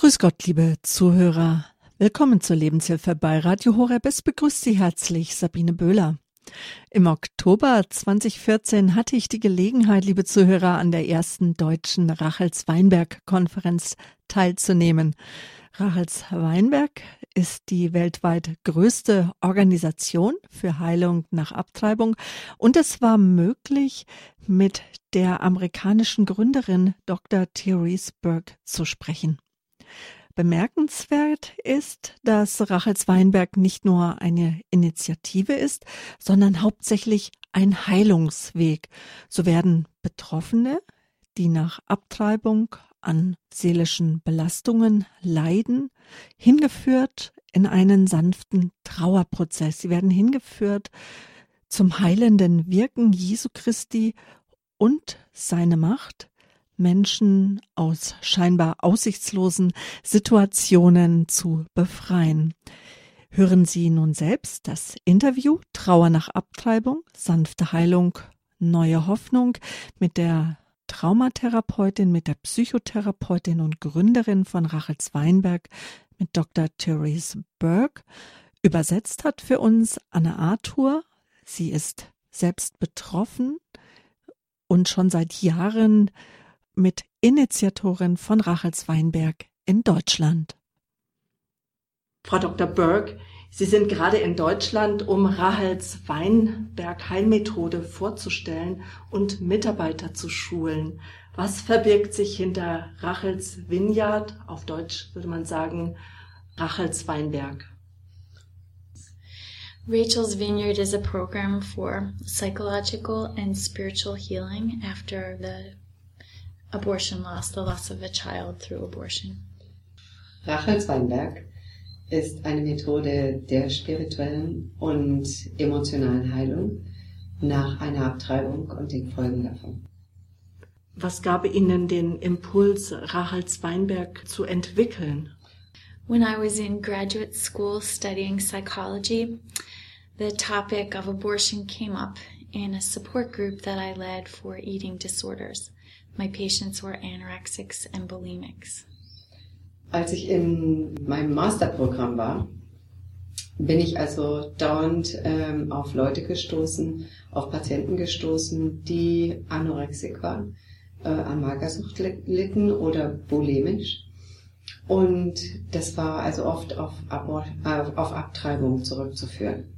Grüß Gott, liebe Zuhörer. Willkommen zur Lebenshilfe bei Radio Horeb. Es begrüßt Sie herzlich Sabine Böhler. Im Oktober 2014 hatte ich die Gelegenheit, liebe Zuhörer, an der ersten deutschen Rachels-Weinberg-Konferenz teilzunehmen. Rachels-Weinberg ist die weltweit größte Organisation für Heilung nach Abtreibung und es war möglich, mit der amerikanischen Gründerin Dr. Therese Burke zu sprechen. Bemerkenswert ist, dass Rachels-Weinberg nicht nur eine Initiative ist, sondern hauptsächlich ein Heilungsweg. So werden Betroffene, die nach Abtreibung an seelischen Belastungen leiden, hingeführt in einen sanften Trauerprozess. Sie werden hingeführt zum heilenden Wirken Jesu Christi und seine Macht, Menschen aus scheinbar aussichtslosen Situationen zu befreien. Hören Sie nun selbst das Interview Trauer nach Abtreibung, sanfte Heilung, neue Hoffnung mit der Traumatherapeutin, mit der Psychotherapeutin und Gründerin von Rachels-Weinberg, mit Dr. Therese Burke. Übersetzt hat für uns Anne Arthur. Sie ist selbst betroffen und schon seit Jahren mit Initiatorin von Rachels-Weinberg in Deutschland. Frau Dr. Burke, Sie sind gerade in Deutschland, um Rachels-Weinberg-Heilmethode vorzustellen und Mitarbeiter zu schulen. Was verbirgt sich hinter Rachels Vineyard? Auf Deutsch würde man sagen Rachels-Weinberg. Rachel's Vineyard is a program for psychological and spiritual healing after the abortion loss, the loss of a child through abortion. Rachels Weinberg ist eine Methode der spirituellen und emotionalen Heilung nach einer Abtreibung und den Folgen davon. Was gab Ihnen den Impuls, Rachels Weinberg zu entwickeln? When I was in graduate school studying psychology, the topic of abortion came up in a support group that I led for eating disorders. My patients were anorexics and bulimics. Als ich in meinem Masterprogramm war, bin ich also dauernd auf Leute gestoßen, auf Patienten gestoßen, die anorexisch waren, an Magersucht litten oder bulimisch. Und das war also oft auf Abtreibung zurückzuführen.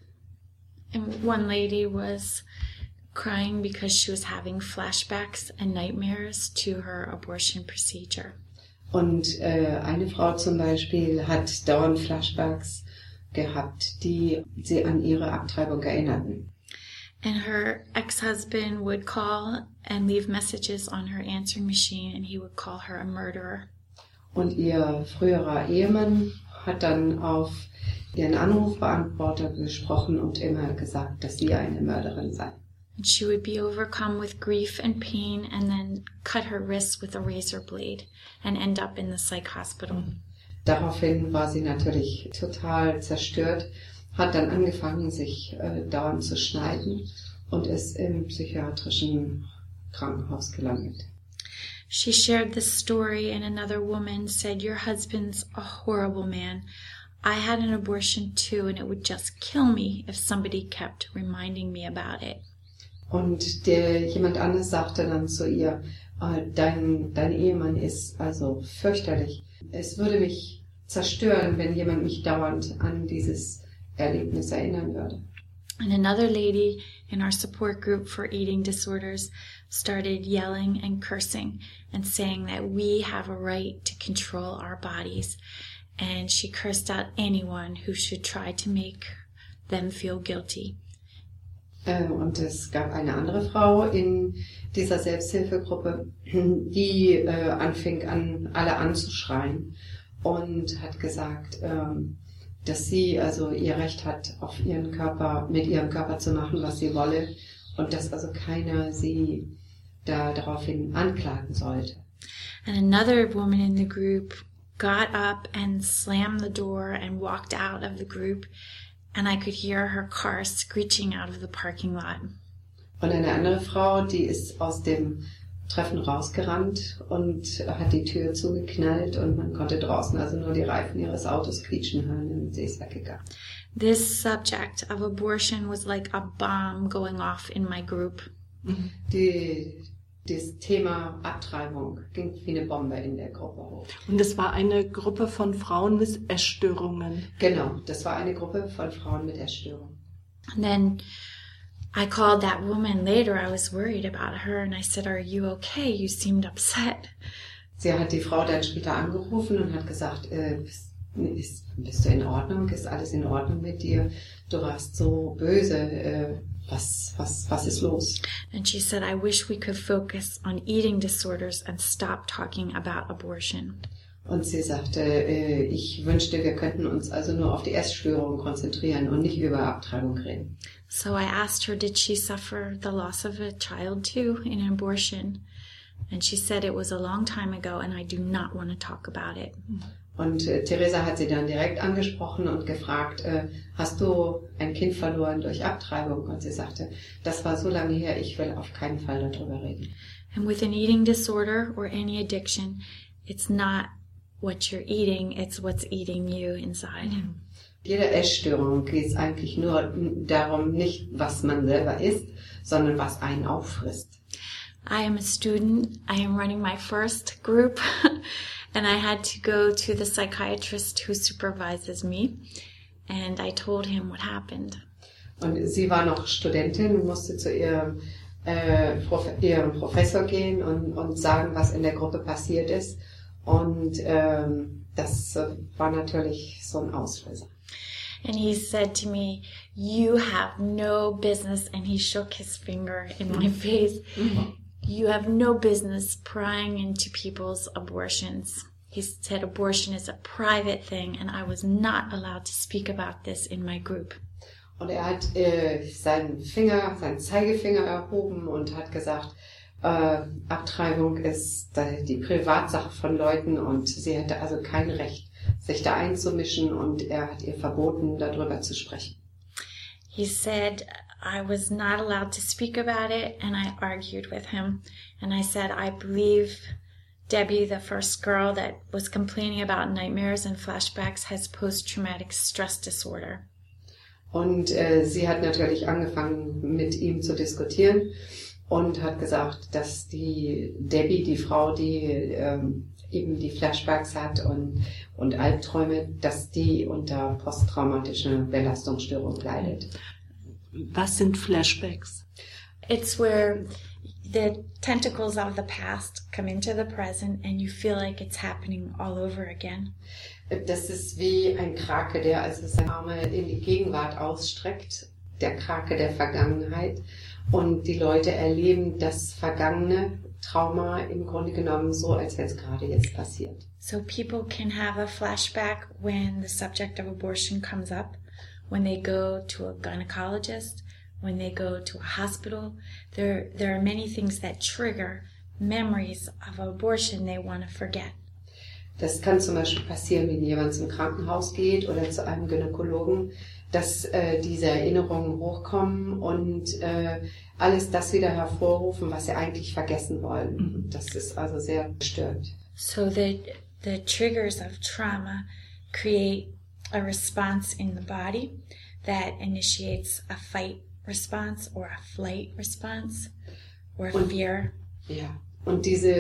And one lady was crying because she was having flashbacks and nightmares to her abortion procedure. Und eine Frau zum Beispiel hat dauernd Flashbacks gehabt, die sie an ihre Abtreibung erinnerten. And her ex-husband would call and leave messages on her answering machine, and he would call her a murderer. Und ihr früherer Ehemann hat dann auf ihren Anrufbeantworter gesprochen und immer gesagt, dass sie eine Mörderin sei. And she would be overcome with grief and pain and then cut her wrists with a razor blade and end up in the psych hospital. Daraufhin war sie natürlich total zerstört, hat dann angefangen, sich dauernd zu schneiden und ist im psychiatrischen Krankenhaus gelandet. She shared this story and another woman said, "Your husband's a horrible man. I had an abortion too and it would just kill me if somebody kept reminding me about it." Und jemand anderes sagte dann zu ihr, dein Ehemann ist also fürchterlich. Es würde mich zerstören, wenn jemand mich dauernd an dieses Erlebnis erinnern würde. And another lady in our support group for eating disorders started yelling and cursing and saying that we have a right to control our bodies. And she cursed out anyone who should try to make them feel guilty. Und es gab eine andere Frau in dieser Selbsthilfegruppe, die anfing an alle anzuschreien und hat gesagt, dass sie also ihr Recht hat, mit ihrem Körper zu machen, was sie wolle und dass also keiner sie daraufhin anklagen sollte. And another woman in the group got up and slammed the door and walked out of the group, and I could hear her car screeching out of the parking lot. Und eine andere Frau, die ist aus dem Treffen rausgerannt und hat die Tür zugeknallt und man konnte draußen also nur die Reifen ihres Autos quietschen hören und sie ist weggegangen. This subject of abortion was like a bomb going off in my group. Das Thema Abtreibung ging wie eine Bombe in der Gruppe hoch. Und es war eine Gruppe von Frauen mit Essstörungen. Genau, das war eine Gruppe von Frauen mit Essstörungen. And then I called that woman later. I was worried about her and I said, "Are you okay? You seemed upset." Sie hat die Frau dann später angerufen und hat gesagt, bist du in Ordnung? Ist alles in Ordnung mit dir? Du warst so böse. Was ist los? And she said, "I wish we could focus on eating disorders and stop talking about abortion." Und sie sagte, ich wünschte, wir könnten uns also nur auf die Essstörungen konzentrieren und nicht über Abtreibung reden. So I asked her, did she suffer the loss of a child too in an abortion? And she said it was a long time ago and I do not want to talk about it. Und Theresa hat sie dann direkt angesprochen und gefragt, hast du ein Kind verloren durch Abtreibung? Und sie sagte, das war so lange her, ich will auf keinen Fall darüber reden. And with an eating disorder or any addiction, it's not what you're eating, it's what's eating you inside. Jede Essstörung geht es eigentlich nur darum, nicht was man selber isst, sondern was einen auffrisst. I am a student. I am running my first group and I had to go to the psychiatrist who supervises me and I told him what happened. Und sie war noch Studentin und musste zu ihrem Professor gehen und sagen, was in der Gruppe passiert ist. Und das war natürlich so ein Auslöser. And he said to me, "You have no business," and he shook his finger in my face. "You have no business prying into people's abortions." He said abortion is a private thing and I was not allowed to speak about this in my group. Und er hat seinen Zeigefinger erhoben und hat gesagt, Abtreibung ist die Privatsache von Leuten und sie hätte also kein Recht, sich da einzumischen und er hat ihr verboten, darüber zu sprechen. He said I was not allowed to speak about it and I argued with him and I said I believe Debbie, the first girl that was complaining about nightmares and flashbacks, has post-traumatic stress disorder. Und sie hat natürlich angefangen mit ihm zu diskutieren und hat gesagt, dass die Debbie, die Frau, die eben die Flashbacks hat und Albträume, dass die unter posttraumatischer Belastungsstörung leidet. Was sind Flashbacks? It's where the tentacles of the past come into the present and you feel like it's happening all over again. Das ist wie ein Krake, der also seine Arme in die Gegenwart ausstreckt, der Krake der Vergangenheit. Und die Leute erleben das vergangene Trauma im Grunde genommen so, als wenn es gerade jetzt passiert. So people can have a flashback when the subject of abortion comes up, when they go to a gynecologist, when they go to a hospital. There are many things that trigger memories of abortion they want to forget. Das kann zum Beispiel passieren, wenn jemand zum Krankenhaus geht oder zu einem Gynäkologen, dass diese Erinnerungen hochkommen und alles das wieder hervorrufen, was sie eigentlich vergessen wollen. Das ist also sehr störend. So the triggers of trauma create a response in the body that initiates a fight response or a flight response or fear. Ja. Und diese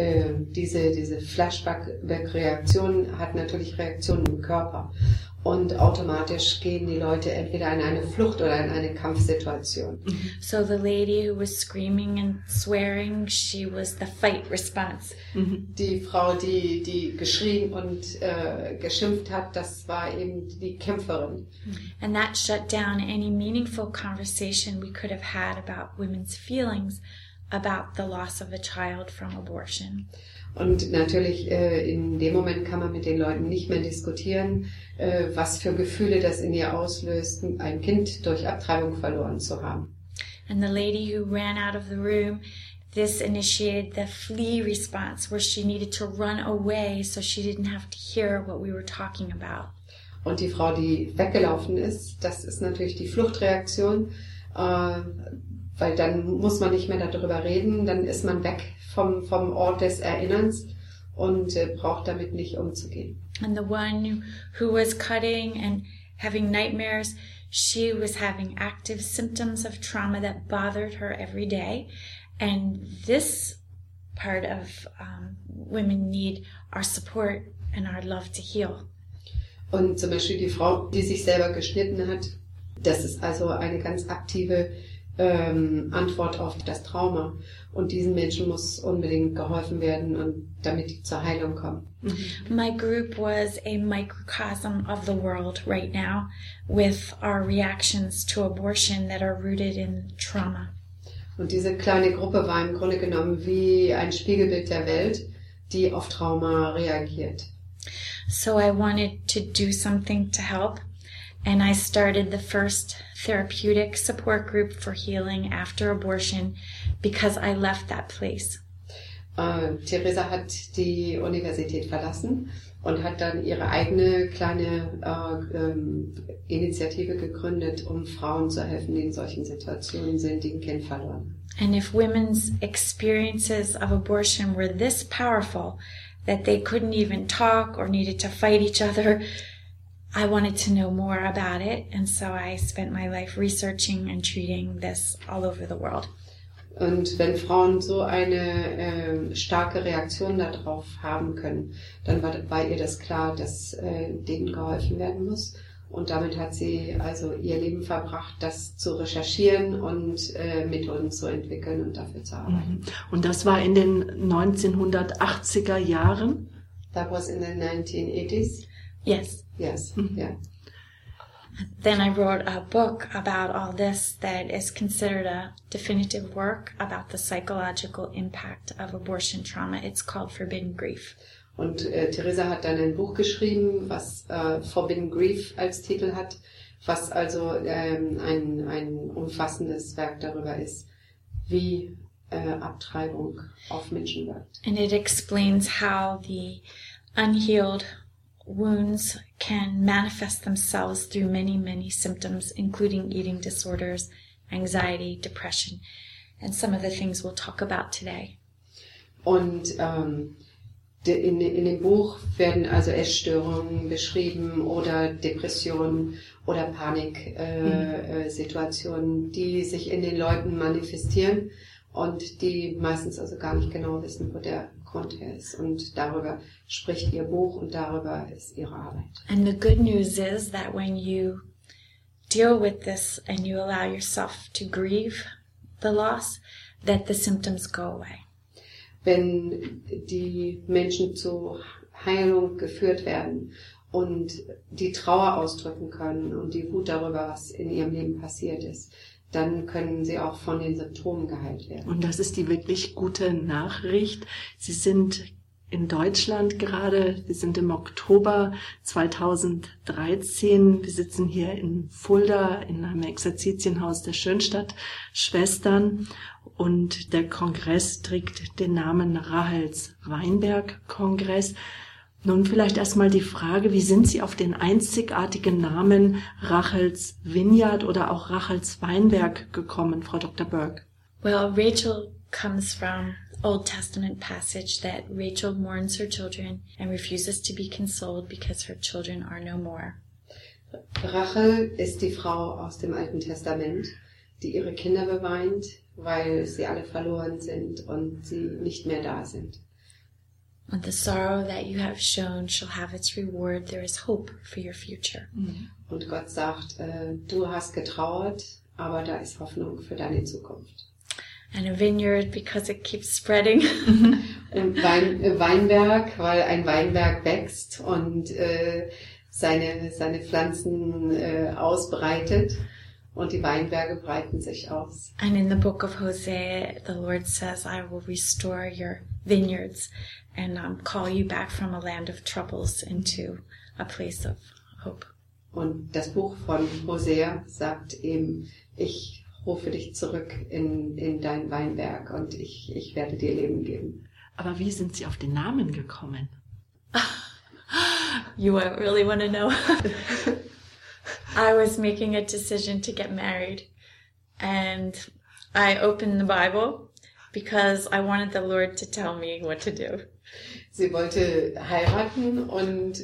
Flashback-Reaktion hat natürlich Reaktionen im Körper. Und automatisch gehen die Leute entweder in eine Flucht oder in eine Kampfsituation. So the lady who was screaming and swearing, she was the fight response. Die Frau, die geschrien und geschimpft hat, das war eben die Kämpferin. And that shut down any meaningful conversation we could have had about women's feelings about the loss of a child from abortion. Und natürlich in dem Moment kann man mit den Leuten nicht mehr diskutieren, was für Gefühle das in ihr auslöst, ein Kind durch Abtreibung verloren zu haben. And the lady who ran out of the room, this initiated the flee response where she needed to run away so she didn't have to hear what we were talking about. Und die Frau, die weggelaufen ist, das ist natürlich die Fluchtreaktion, weil dann muss man nicht mehr darüber reden, dann ist man weg vom Ort des Erinnerns und braucht damit nicht umzugehen. And the one who was cutting and having nightmares, she was having active symptoms of trauma that bothered her every day. And this part of women need our support and our love to heal. Und zum Beispiel die Frau, die sich selber geschnitten hat, das ist also eine ganz aktive Antwort auf das Trauma. Und diesen Menschen muss unbedingt geholfen werden, und damit die zur Heilung kommen. My group was a microcosm of the world right now with our reactions to abortion that are rooted in trauma. Und diese kleine Gruppe war im Grunde genommen wie ein Spiegelbild der Welt, die auf Trauma reagiert. So I wanted to do something to help, and I started the first therapeutic support group for healing after abortion because I left that place. Theresa hat die Universität verlassen und hat dann ihre eigene kleine Initiative gegründet, um Frauen zu helfen, die in solchen Situationen sind, die ein Kind verloren. And if women's experiences of abortion were this powerful that they couldn't even talk or needed to fight each other, I wanted to know more about it, and so I spent my life researching and treating this all over the world. Und wenn Frauen so eine starke Reaktion darauf haben können, dann war ihr das klar, dass denen geholfen werden muss. Und damit hat sie also ihr Leben verbracht, das zu recherchieren und Methoden zu entwickeln und dafür zu arbeiten. Und das war in den 1980er Jahren? That was in the 1980s? Yes. Yes, yeah. Then I wrote a book about all this that is considered a definitive work about the psychological impact of abortion trauma. It's called Forbidden Grief. Und Theresa hat dann ein Buch geschrieben, was Forbidden Grief als Titel hat, was also ein umfassendes Werk darüber ist, wie Abtreibung auf Menschen wirkt. And it explains how the unhealed wounds can manifest themselves through many, many symptoms, including eating disorders, anxiety, depression, and some of the things we'll talk about today. Und in dem Buch werden also Essstörungen beschrieben oder Depressionen oder Paniksituationen, die sich in den Leuten manifestieren und die meistens also gar nicht genau wissen, wo der Grund her ist. Und darüber spricht ihr Buch und darüber ist ihre Arbeit. And the good news is that when you deal with this and you allow yourself to grieve the loss, that the symptoms go away. Wenn die Menschen zur Heilung geführt werden und die Trauer ausdrücken können und die Wut darüber, was in ihrem Leben passiert ist, dann können sie auch von den Symptomen geheilt werden. Und das ist die wirklich gute Nachricht. Sie sind in Deutschland gerade, wir sind im Oktober 2013, wir sitzen hier in Fulda in einem Exerzitienhaus der Schönstatt-Schwestern und der Kongress trägt den Namen Rachels Weinberg-Kongress. Nun vielleicht erstmal die Frage, wie sind Sie auf den einzigartigen Namen Rachels Vineyard oder auch Rachels Weinberg gekommen, Frau Dr. Burke? Well, Rachel comes from Old Testament passage that Rachel mourns her children and refuses to be consoled because her children are no more. Rachel ist die Frau aus dem Alten Testament, die ihre Kinder beweint, weil sie alle verloren sind und sie nicht mehr da sind. And the sorrow that you have shown shall have its reward. There is hope for your future. Und Gott sagt, du hast getrauert, aber da ist Hoffnung für deine Zukunft. And a vineyard because it keeps spreading. Und Weinberg, weil ein Weinberg wächst und seine Pflanzen ausbreitet. Und die Weinberge breiten sich aus. And in the book of Hosea, the Lord says, I will restore your vineyards and call you back from a land of troubles into a place of hope. Und das Buch von Hosea sagt eben, ich rufe dich zurück in dein Weinberg und ich werde dir Leben geben. Aber wie sind Sie auf den Namen gekommen? You really want to know? I was making a decision to get married, and I opened the Bible because I wanted the Lord to tell me what to do. Sie wollte heiraten und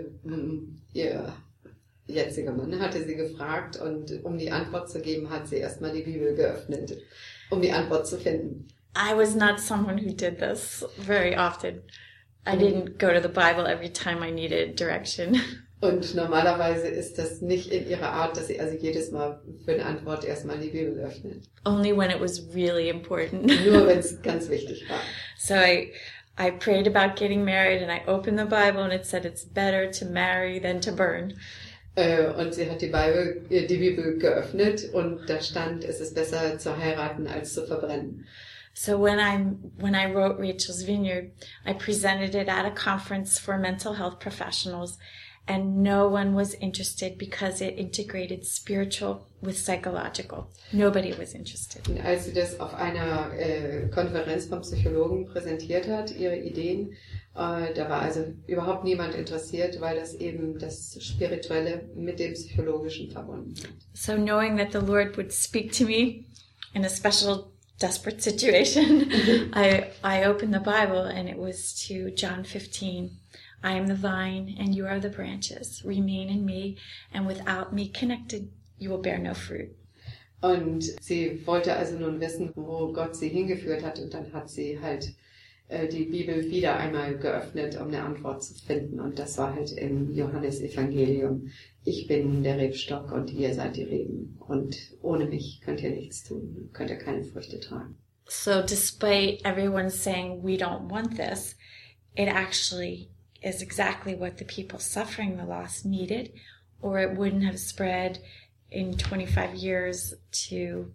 ihr jetziger Mann hatte sie gefragt und um die Antwort zu geben, hat sie erstmal die Bibel geöffnet, um die Antwort zu finden. I was not someone who did this very often. I didn't go to the Bible every time I needed direction. Und normalerweise ist das nicht in ihrer Art, dass sie also jedes Mal für eine Antwort erstmal die Bibel öffnet. Only when it was really important. Nur wenn es ganz wichtig war. So I prayed about getting married and I opened the Bible and it said it's better to marry than to burn. Und sie hat die Bibel geöffnet und da stand, es ist besser zu heiraten als zu verbrennen. So when I wrote Rachel's Vineyard, I presented it at a conference for mental health professionals, and no one was interested because it integrated spiritual with psychological. Nobody was interested. Und als sie das auf einer Konferenz vom Psychologen präsentiert hat, ihre Ideen, da war also überhaupt niemand interessiert, weil das eben das Spirituelle mit dem Psychologischen verbunden hat. So knowing that the Lord would speak to me in a special desperate situation, I opened the Bible and it was to John 15. I am the vine and you are the branches. Remain in me and without me connected, you will bear no fruit. Und sie wollte also nun wissen, wo Gott sie hingeführt hat und dann hat sie halt die Bibel wieder einmal geöffnet, um eine Antwort zu finden. Und das war halt im Johannesevangelium. Ich bin der Rebstock und ihr seid die Reben. Und ohne mich könnt ihr nichts tun, könnt ihr keine Früchte tragen. So despite everyone saying we don't want this, it actually is exactly what the people suffering the loss needed, or it wouldn't have spread in 25 years to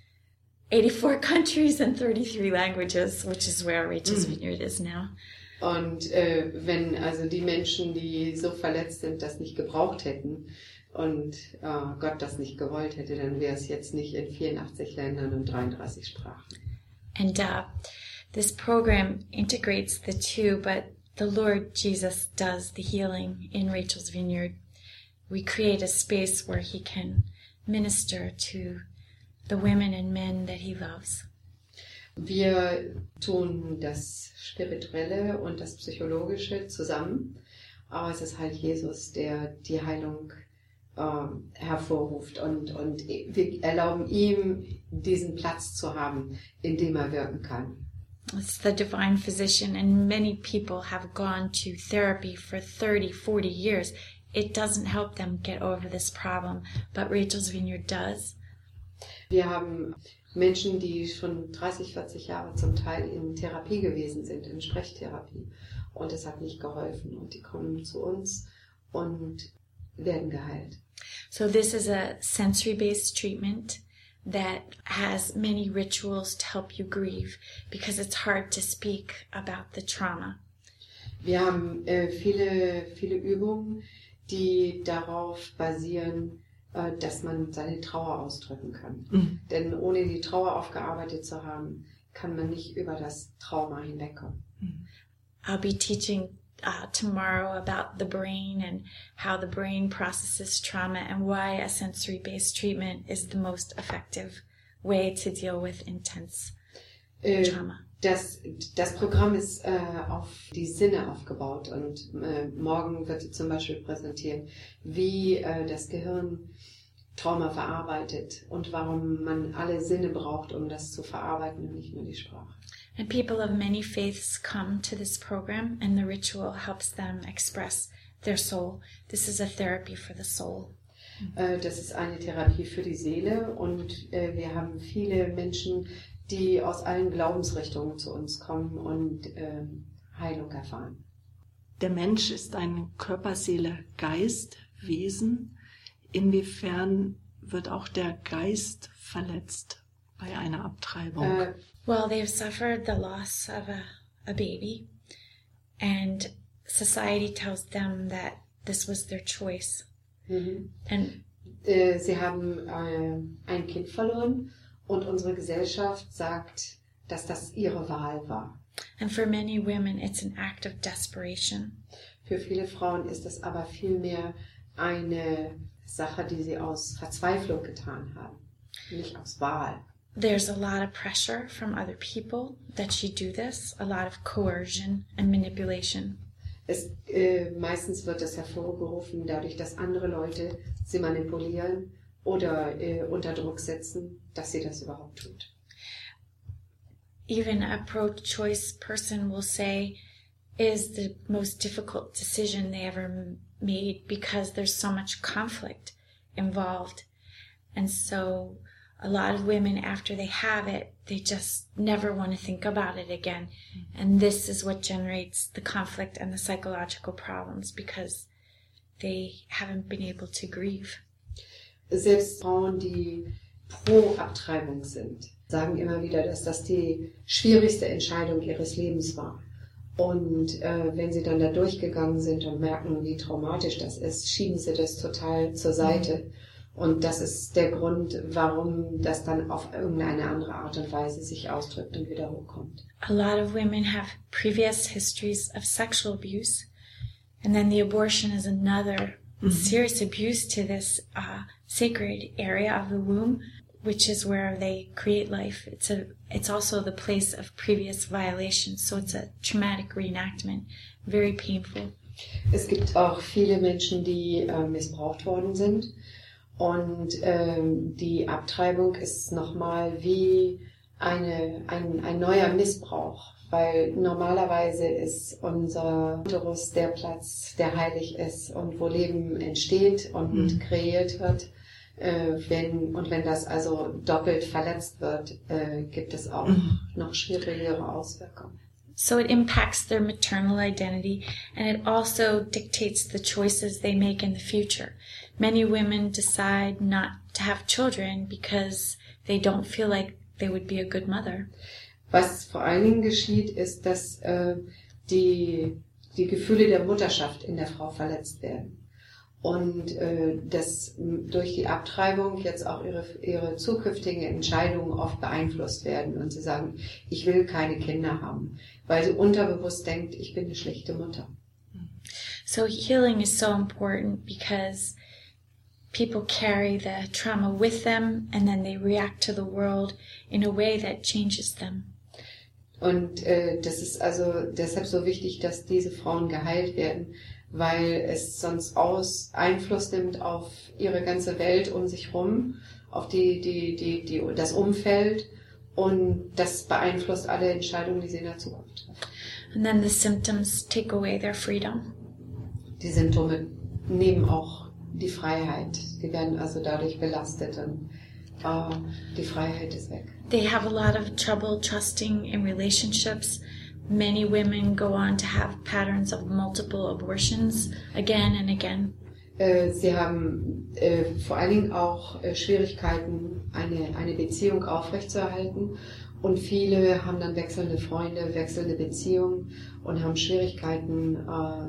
84 countries and 33 languages, which is where Rachel's Vineyard is now. Und wenn also die Menschen, die so verletzt sind, das nicht gebraucht hätten und Gott das nicht gewollt hätte, dann wäre es jetzt nicht in 84 Ländern und 33 Sprachen. And this program integrates the two, but the Lord Jesus does the healing in Rachel's Vineyard. We create a space where he can minister to the women and men that he loves. Wir tun das Spirituelle und das Psychologische zusammen, aber es ist halt Jesus, der die Heilung hervorruft und wir erlauben ihm, diesen Platz zu haben, in dem er wirken kann. It's the divine physician, and many people have gone to therapy for 30, 40 years. It doesn't help them get over this problem, but Rachel's Vineyard does. Wir haben Menschen, die schon 30, 40 Jahre zum Teil in Therapie gewesen sind, in Sprechtherapie. Und es hat nicht geholfen. Und die kommen zu uns und werden geheilt. So this is a sensory-based treatment that has many rituals to help you grieve, because it's hard to speak about the trauma. Wir haben viele Übungen, die darauf basieren, dass man seine Trauer ausdrücken kann. Mhm. Denn ohne die Trauer aufgearbeitet zu haben, kann man nicht über das Trauma hinwegkommen. I'll be teaching tomorrow about the brain and how the brain processes trauma and why a sensory-based treatment is the most effective way to deal with intense trauma. Das Programm ist auf die Sinne aufgebaut und morgen wird sie zum Beispiel präsentieren, wie das Gehirn Trauma verarbeitet und warum man alle Sinne braucht, um das zu verarbeiten und nicht nur die Sprache. And people of many faiths come to this program, and the ritual helps them express their soul. This is a therapy for the soul. Das ist eine Therapie für die Seele und wir haben viele Menschen, die aus allen Glaubensrichtungen zu uns kommen und Heilung erfahren. Der Mensch ist ein Körper, Seele, Geist, Wesen. Inwiefern wird auch der Geist verletzt bei einer Abtreibung? Well, they've suffered the loss of a baby, and society tells them that this was their choice. Mhm. And sie haben ein Kind verloren und unsere Gesellschaft sagt, dass das ihre Wahl war. And for many women, it's an act of desperation. Für viele Frauen ist es aber vielmehr eine Sache, die sie aus Verzweiflung getan haben, nicht aus Wahl. there's a lot of pressure from other people that she do this, a lot of coercion and manipulation. Meistens wird das hervorgerufen dadurch, dass andere Leute sie manipulieren oder unter Druck setzen, dass sie das überhaupt tut. Even a pro-choice person will say is the most difficult decision they ever made because there's so much conflict involved. And so a lot of women, after they have it, they just never want to think about it again. And this is what generates the conflict and the psychological problems because they haven't been able to grieve. Selbst Frauen, die pro Abtreibung sind, sagen immer wieder, dass das die schwierigste Entscheidung ihres Lebens war. Und wenn sie dann da durchgegangen sind und merken, wie traumatisch das ist, schieben sie das total zur Seite. Und das ist der Grund, warum das dann auf irgendeine andere Art und Weise sich ausdrückt und wieder hochkommt. A lot of women have previous histories of sexual abuse, and then the abortion is another serious abuse to this sacred area of the womb, which is where they create life. It's also the place of previous violations, so it's a traumatic reenactment, very painful. Es gibt auch viele Menschen, die missbraucht worden sind. Und die Abtreibung ist nochmal wie ein neuer Missbrauch, weil normalerweise ist unser Uterus der Platz, der heilig ist und wo Leben entsteht und kreiert wird. Wenn das also doppelt verletzt wird, gibt es auch noch schwierigere Auswirkungen. So it impacts their maternal identity, and it also dictates the choices they make in the future. Many women decide not to have children because they don't feel like they would be a good mother. Was vor allen Dingen geschieht, ist, dass die Gefühle der Mutterschaft in der Frau verletzt werden. Und dass durch die Abtreibung jetzt auch ihre zukünftigen Entscheidungen oft beeinflusst werden. Und sie sagen, ich will keine Kinder haben, weil sie unterbewusst denkt, ich bin eine schlechte Mutter. So healing is so important because people carry the trauma with them and then they react to the world in a way that changes them. Und das ist also deshalb so wichtig, dass diese Frauen geheilt werden, weil es sonst Einfluss nimmt auf ihre ganze Welt um sich rum, auf das Umfeld, und das beeinflusst alle Entscheidungen, die sie in der Zukunft treffen. And then the symptoms take away their freedom. Die Symptome nehmen auch die Freiheit. Die werden also dadurch belastet und die Freiheit ist weg. They have a lot of trouble trusting in relationships. Many women go on to have patterns of multiple abortions again and again. Sie haben vor allen Dingen auch Schwierigkeiten, eine Beziehung aufrechtzuerhalten. Und viele haben dann wechselnde Freunde, wechselnde Beziehungen und haben Schwierigkeiten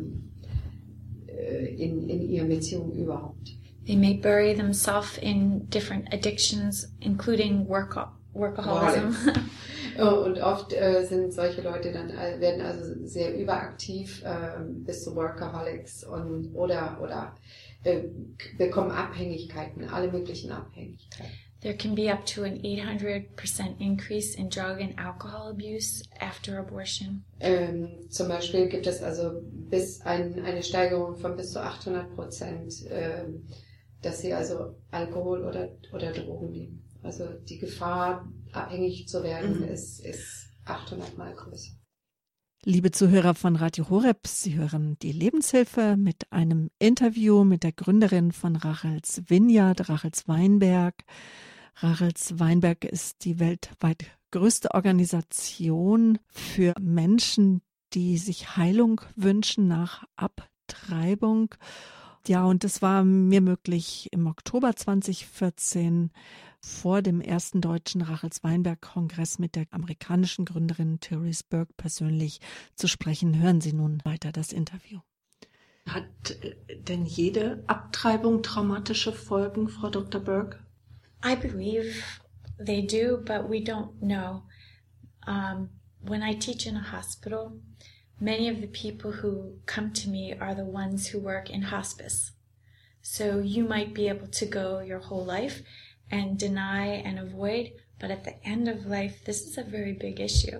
in ihren Beziehungen überhaupt. They may bury themselves in different addictions, including workaholism. Und oft sind solche Leute werden also sehr überaktiv bis zu Workaholics oder bekommen Abhängigkeiten, alle möglichen Abhängigkeiten. There can be up to an 800% increase in drug and alcohol abuse after abortion. Zum Beispiel gibt es also bis eine Steigerung von bis zu 800%, dass sie also Alkohol oder Drogen nehmen. Also die Gefahr, abhängig zu werden, ist 800-mal größer. Liebe Zuhörer von Radio Horeb, Sie hören die Lebenshilfe mit einem Interview mit der Gründerin von Rachels Vineyard, Rachels Weinberg. Rachels Weinberg ist die weltweit größte Organisation für Menschen, die sich Heilung wünschen nach Abtreibung. Ja, und es war mir möglich, im Oktober 2014 vor dem ersten deutschen Rachels Weinberg-Kongress mit der amerikanischen Gründerin Therese Burke persönlich zu sprechen. Hören Sie nun weiter das Interview. Hat denn jede Abtreibung traumatische Folgen, Frau Dr. Burke? I believe they do, but we don't know. When I teach in a hospital, many of the people who come to me are the ones who work in hospice. So you might be able to go your whole life and deny and avoid, But at the end of life, this is a very big issue.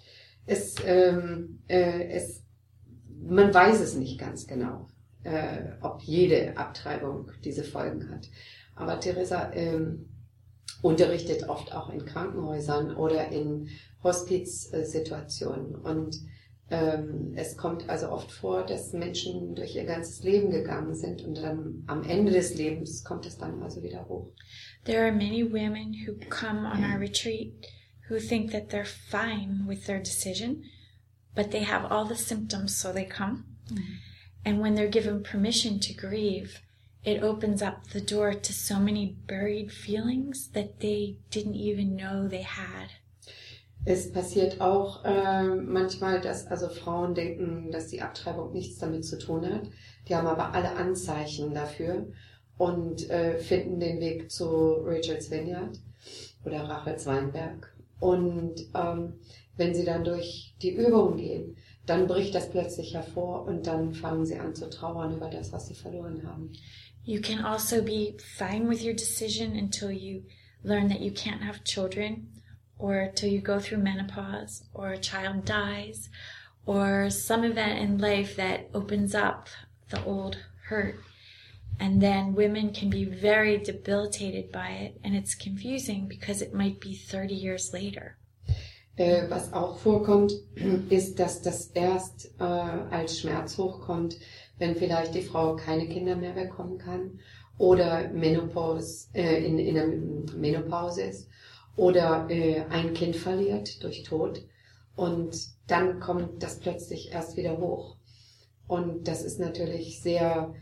Man weiß es nicht ganz genau, ob jede Abtreibung diese Folgen hat. Aber Teresa unterrichtet oft auch in Krankenhäusern oder in Hospizsituationen. Und es kommt also oft vor, dass Menschen durch ihr ganzes Leben gegangen sind und dann am Ende des Lebens kommt es dann also wieder hoch. There are many women who come on our retreat who think that they're fine with their decision, but they have all the symptoms, so they come. Mm-hmm. And when they're given permission to grieve, it opens up the door to so many buried feelings that they didn't even know they had. Es passiert auch manchmal, dass also Frauen denken, dass die Abtreibung nichts damit zu tun hat. Die haben aber alle Anzeichen dafür und finden den Weg zu Rachel's Vineyard oder Rachels Weinberg. Und wenn sie dann durch die Übung gehen, dann bricht das plötzlich hervor und dann fangen sie an zu trauern über das, was sie verloren haben. You can also be fine with your decision until you learn that you can't have children, or till you go through menopause, or a child dies, or some event in life that opens up the old hurt. And then women can be very debilitated by it, and it's confusing because it might be 30 years later. Was auch vorkommt, ist, dass das erst als Schmerz hochkommt, wenn vielleicht die Frau keine Kinder mehr bekommen kann oder Menopause, in der Menopause ist oder ein Kind verliert durch Tod und dann kommt das plötzlich erst wieder hoch. Und das ist natürlich sehr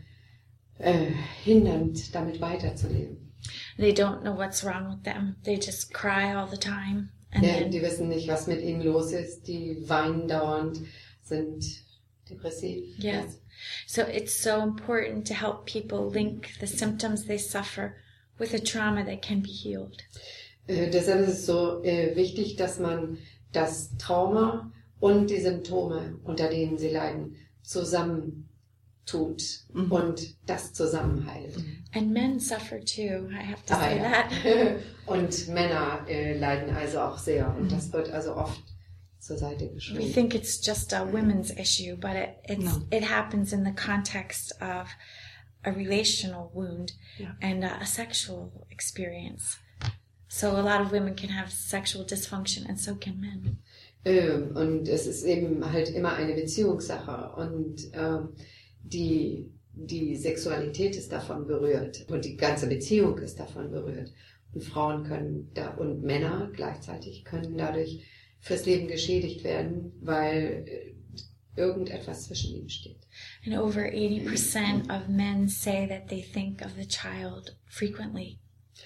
hindernd, damit weiterzuleben. They don't know what's wrong with them. They just cry all the time. And then, die wissen nicht, was mit ihnen los ist. Die weinen dauernd, sind depressiv. Yes. So it's so important to help people link the symptoms they suffer with a trauma that can be healed. Deshalb ist es so wichtig, dass man das Trauma und die Symptome, unter denen sie leiden, zusammen tut und das zusammenheilt. And men suffer too, I have to say that. Und Männer leiden also auch sehr und das wird also oft zur Seite geschoben. We think it's just a women's issue, but it happens in the context of a relational wound and a sexual experience. So a lot of women can have sexual dysfunction and so can men. Und es ist eben halt immer eine Beziehungssache und die Sexualität ist davon berührt und die ganze Beziehung ist davon berührt. Und Frauen und Männer gleichzeitig können dadurch fürs Leben geschädigt werden, weil irgendetwas zwischen ihnen steht. And over 80% of men say that they think of the child frequently.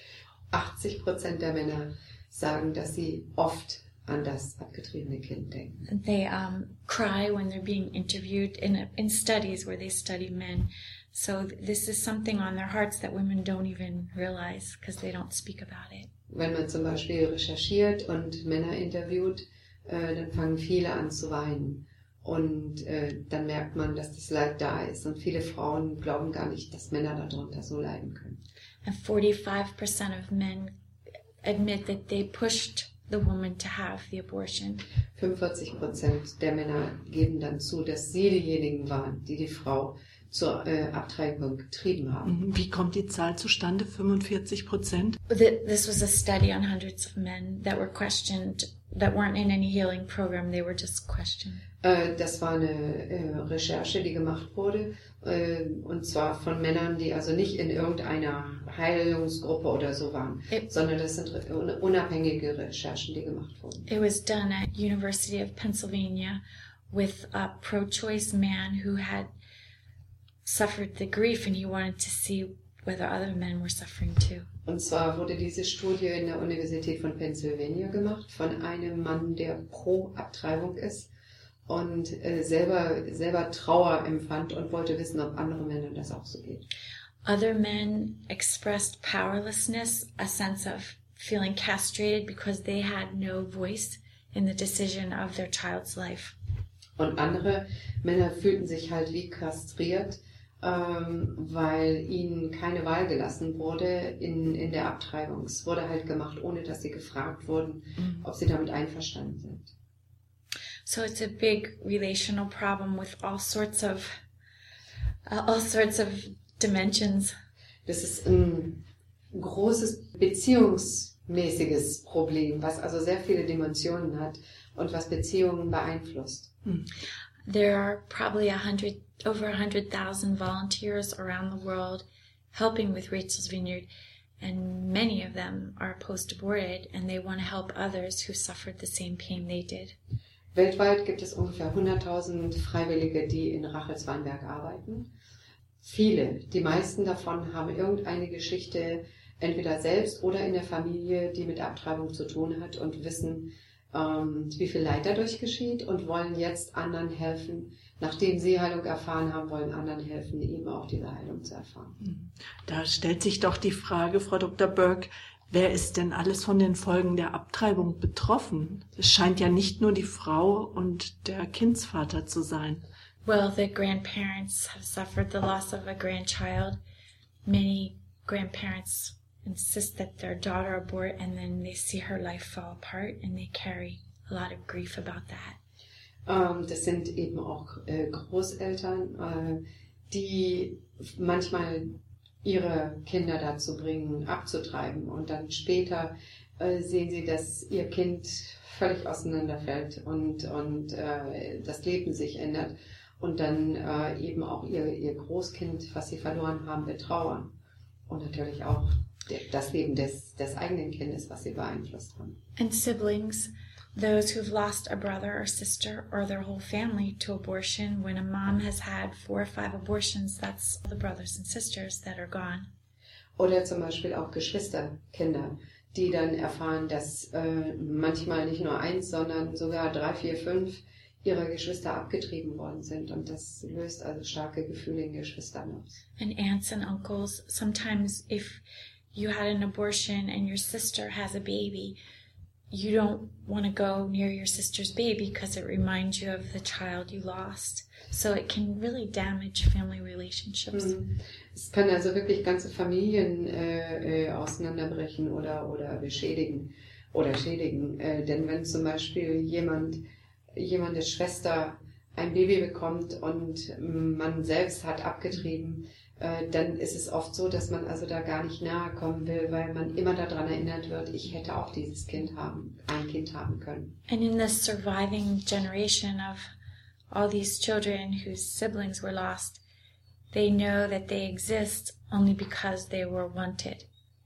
80% der Männer sagen, dass sie oft an das abgetriebene Kind denken. They cry when they're being interviewed in studies where they study men. So this is something on their hearts that women don't even realize because they don't speak about it. Wenn man zum Beispiel recherchiert und Männer interviewt, dann fangen viele an zu weinen. Und dann merkt man, dass das Leid da ist. Und viele Frauen glauben gar nicht, dass Männer darunter so leiden können. And 45% of men admit that they pushed the woman to have the abortion. 45% der Männer geben dann zu, dass sie diejenigen waren, die die Frau zur Abtreibung getrieben haben. Wie kommt die Zahl zustande, 45%? This was a study on hundreds of men that were questioned, that weren't in any healing program, they were just questioned. Das war eine Recherche, die gemacht wurde, und zwar von Männern, die also nicht in irgendeiner Heilungsgruppe oder so waren, sondern das sind unabhängige Recherchen, die gemacht wurden. It was done at University of Pennsylvania with a pro-choice man who had suffered the grief and he wanted to see whether other men were suffering too. Und zwar wurde diese Studie in der Universität von Pennsylvania gemacht von einem Mann, der pro Abtreibung ist und selber Trauer empfand und wollte wissen, ob andere Männern das auch so geht. Other men expressed powerlessness, a sense of feeling castrated because they had no voice in the decision of their child's life. Und andere Männer fühlten sich halt wie kastriert, weil ihnen keine Wahl gelassen wurde in der Abtreibung. Es wurde halt gemacht, ohne dass sie gefragt wurden, ob sie damit einverstanden sind. So it's a big relational problem with all sorts of dimensions. Das ist ein großes beziehungsmäßiges Problem, was also sehr viele Dimensionen hat und was Beziehungen beeinflusst. There are probably over 100,000 volunteers around the world helping with Rachel's Vineyard, and many of them are post-aborted, and they want to help others who suffered the same pain they did. Weltweit gibt es ungefähr 100.000 Freiwillige, die in Rachels Weinberg arbeiten. Viele, die meisten davon haben irgendeine Geschichte, entweder selbst oder in der Familie, die mit Abtreibung zu tun hat und wissen, wie viel Leid dadurch geschieht und wollen jetzt anderen helfen. Nachdem sie Heilung erfahren haben, wollen anderen helfen, eben auch diese Heilung zu erfahren. Da stellt sich doch die Frage, Frau Dr. Burke, wer ist denn alles von den Folgen der Abtreibung betroffen? Es scheint ja nicht nur die Frau und der Kindsvater zu sein. Well, the grandparents have suffered the loss of a grandchild. Many grandparents insist that their daughter abort, and then they see her life fall apart, and they carry a lot of grief about that. Das sind eben auch Großeltern, die manchmal ihre Kinder dazu bringen, abzutreiben, und dann später sehen sie, dass ihr Kind völlig auseinanderfällt und das Leben sich ändert und dann eben auch ihr Großkind, was sie verloren haben, betrauern, und natürlich auch das Leben des eigenen Kindes, was sie beeinflusst haben. And siblings, those who've lost a brother or sister or their whole family to abortion. When a mom has had 4 or 5 abortions, that's the brothers and sisters that are gone. Oder zum Beispiel auch Geschwisterkinder, die dann erfahren, dass manchmal nicht nur 1, sondern sogar 3, 4, 5 ihrer Geschwister abgetrieben worden sind, und das löst also starke Gefühle in Geschwistern aus. And aunts and uncles, sometimes if you had an abortion and your sister has a baby, you don't want to go near your sister's baby because it reminds you of the child you lost. So it can really damage family relationships. Es kann also wirklich ganze Familien auseinanderbrechen oder beschädigen oder schädigen. Denn wenn zum Beispiel jemandes Schwester ein Baby bekommt und man selbst hat abgetrieben, dann ist es oft so, dass man also da gar nicht nahe kommen will, weil man immer daran erinnert wird, ich hätte auch ein Kind haben können. And in the surviving generation of all these children whose siblings were lost, they know that they exist only because they were wanted.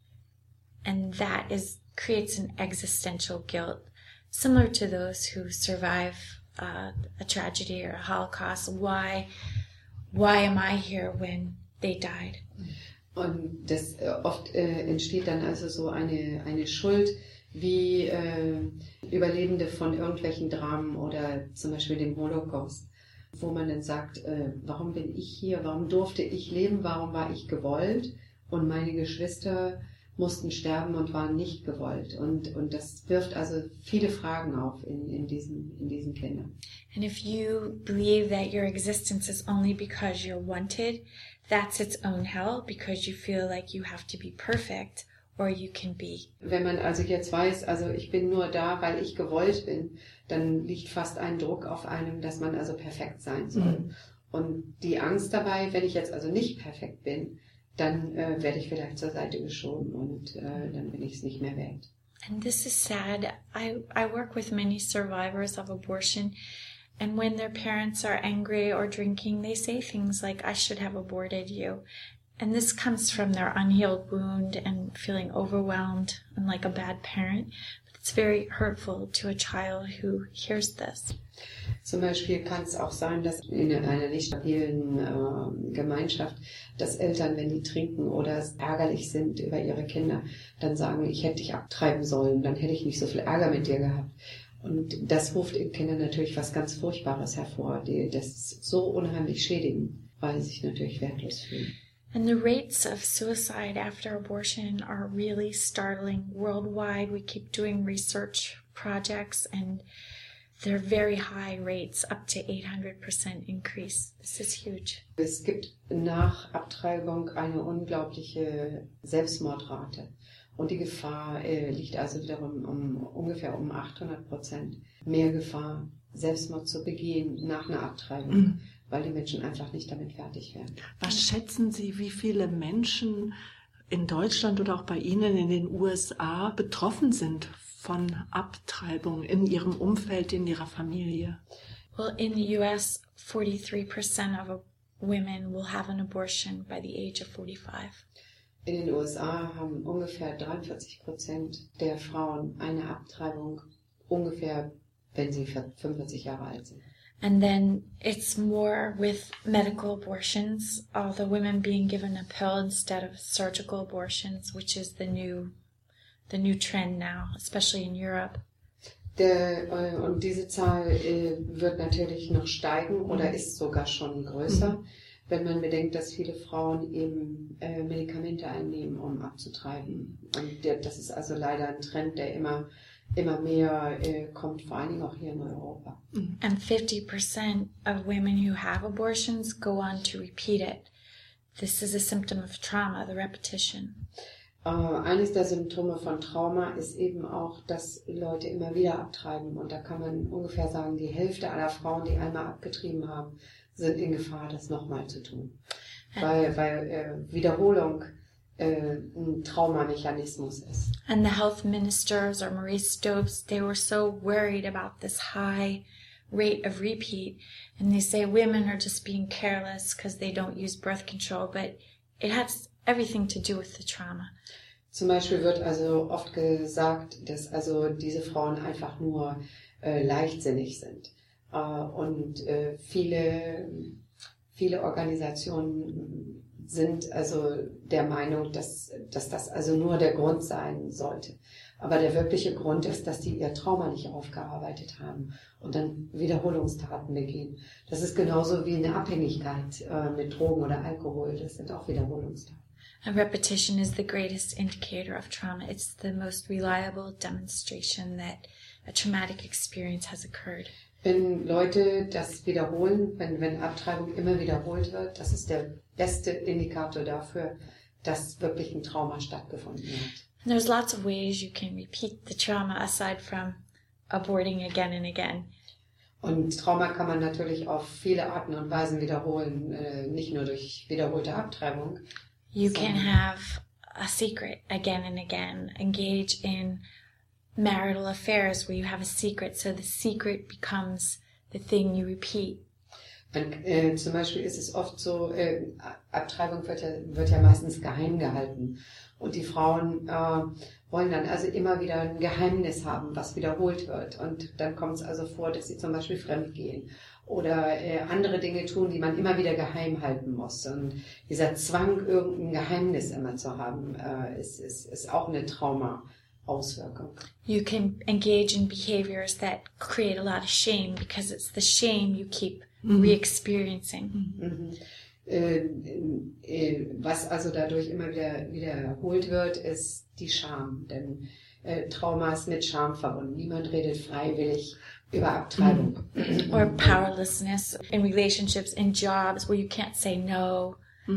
And that creates an existential guilt, similar to those who survive a tragedy or a Holocaust. Why am I here when they died? Und das oft entsteht dann also so eine Schuld, wie Überlebende von irgendwelchen Dramen oder zum Beispiel dem Holocaust, wo man dann sagt, warum bin ich hier, warum durfte ich leben, warum war ich gewollt und meine Geschwister mussten sterben und waren nicht gewollt. Und das wirft also viele Fragen auf in diesen Kindern. And if you believe that your existence is only because you're wanted, that's its own hell, because you feel like you have to be perfect or you can be. Wenn man also jetzt weiß, also ich bin nur da, weil ich gewollt bin, dann liegt fast ein Druck auf einem, dass man also perfekt sein soll. Und die Angst dabei, wenn ich jetzt also nicht perfekt bin, dann werde ich vielleicht zur Seite geschoben und dann bin ich es nicht mehr wert. And this is sad. I work with many survivors of abortion, and when their parents are angry or drinking, they say things like, I should have aborted you. And this comes from their unhealed wound and feeling overwhelmed and like a bad parent. But it's very hurtful to a child who hears this. Zum Beispiel kann es auch sein, dass in einer nicht stabilen Gemeinschaft, dass Eltern, wenn die trinken oder ärgerlich sind über ihre Kinder, dann sagen, ich hätte dich abtreiben sollen, dann hätte ich nicht so viel Ärger mit dir gehabt. Und das ruft in Kindern natürlich was ganz Furchtbares hervor, die das so unheimlich schädigen, weil sie sich natürlich wertlos fühlen. And the rates of suicide after abortion are really startling worldwide. We keep doing research projects, and There are very high rates, up to 800% increase. This is huge. Es gibt nach Abtreibung eine unglaubliche Selbstmordrate. Und die Gefahr liegt also wiederum ungefähr um 800% mehr Gefahr, Selbstmord zu begehen nach einer Abtreibung, weil die Menschen einfach nicht damit fertig werden. Was schätzen Sie, wie viele Menschen in Deutschland oder auch bei Ihnen in den USA betroffen sind von Abtreibung in ihrem Umfeld, in ihrer Familie? Well, in the US, 43% of women will have an abortion by the age of 45. In den USA haben ungefähr 43% der Frauen eine Abtreibung, ungefähr, wenn sie 45 Jahre alt sind. And then it's more with medical abortions, all the women being given a pill instead of surgical abortions, which is the new trend now, especially in Europe. Und diese Zahl wird natürlich noch steigen oder ist sogar schon größer, wenn man bedenkt, dass viele Frauen eben Medikamente einnehmen, um abzutreiben. Und das ist also leider ein Trend, der immer mehr kommt, vor allen Dingen auch hier in Europa. And 50% of women who have abortions go on to repeat it. This is a symptom of trauma, the repetition. Eines der Symptome von Trauma ist eben auch, dass Leute immer wieder abtreiben. Und da kann man ungefähr sagen, die Hälfte aller Frauen, die einmal abgetrieben haben, sind in Gefahr, das nochmal zu tun. Weil Wiederholung ein Traumamechanismus ist. And the health ministers or Marie Stopes, they were so worried about this high rate of repeat. And they say women are just being careless because they don't use birth control, but it has everything to do with the trauma. Zum Beispiel wird also oft gesagt, dass also diese Frauen einfach nur leichtsinnig sind. Und viele Organisationen sind also der Meinung, dass das also nur der Grund sein sollte. Aber der wirkliche Grund ist, dass die ihr Trauma nicht aufgearbeitet haben und dann Wiederholungstaten begehen. Das ist genauso wie eine Abhängigkeit mit Drogen oder Alkohol. Das sind auch Wiederholungstaten. A repetition is the greatest indicator of trauma. It's the most reliable demonstration that a traumatic experience has occurred. Wenn Leute das wiederholen, wenn Abtreibung immer wiederholt wird, das ist der beste Indikator dafür, dass wirklich ein Trauma stattgefunden hat. And there's lots of ways you can repeat the trauma aside from aborting again and again. Und Trauma kann man natürlich auf viele Arten und Weisen wiederholen, nicht nur durch wiederholte Abtreibung. You can have a secret again and again, engage in marital affairs where you have a secret, so the secret becomes the thing you repeat. Und, zum Beispiel ist es oft so, Abtreibung wird ja meistens geheim gehalten. Und die Frauen wollen dann also immer wieder ein Geheimnis haben, was wiederholt wird. Und dann kommt es also vor, dass sie zum Beispiel fremdgehen oder andere Dinge tun, die man immer wieder geheim halten muss. Und dieser Zwang, irgendein Geheimnis immer zu haben, ist auch eine Trauma-Auswirkung. You can engage in behaviors that create a lot of shame because it's the shame you keep re-experiencing. Was also dadurch immer wieder wiederholt wird, ist die Scham. Denn Trauma ist mit Scham verbunden. Niemand redet freiwillig über Abtreibung. Or powerlessness in relationships, in jobs where you can't say no.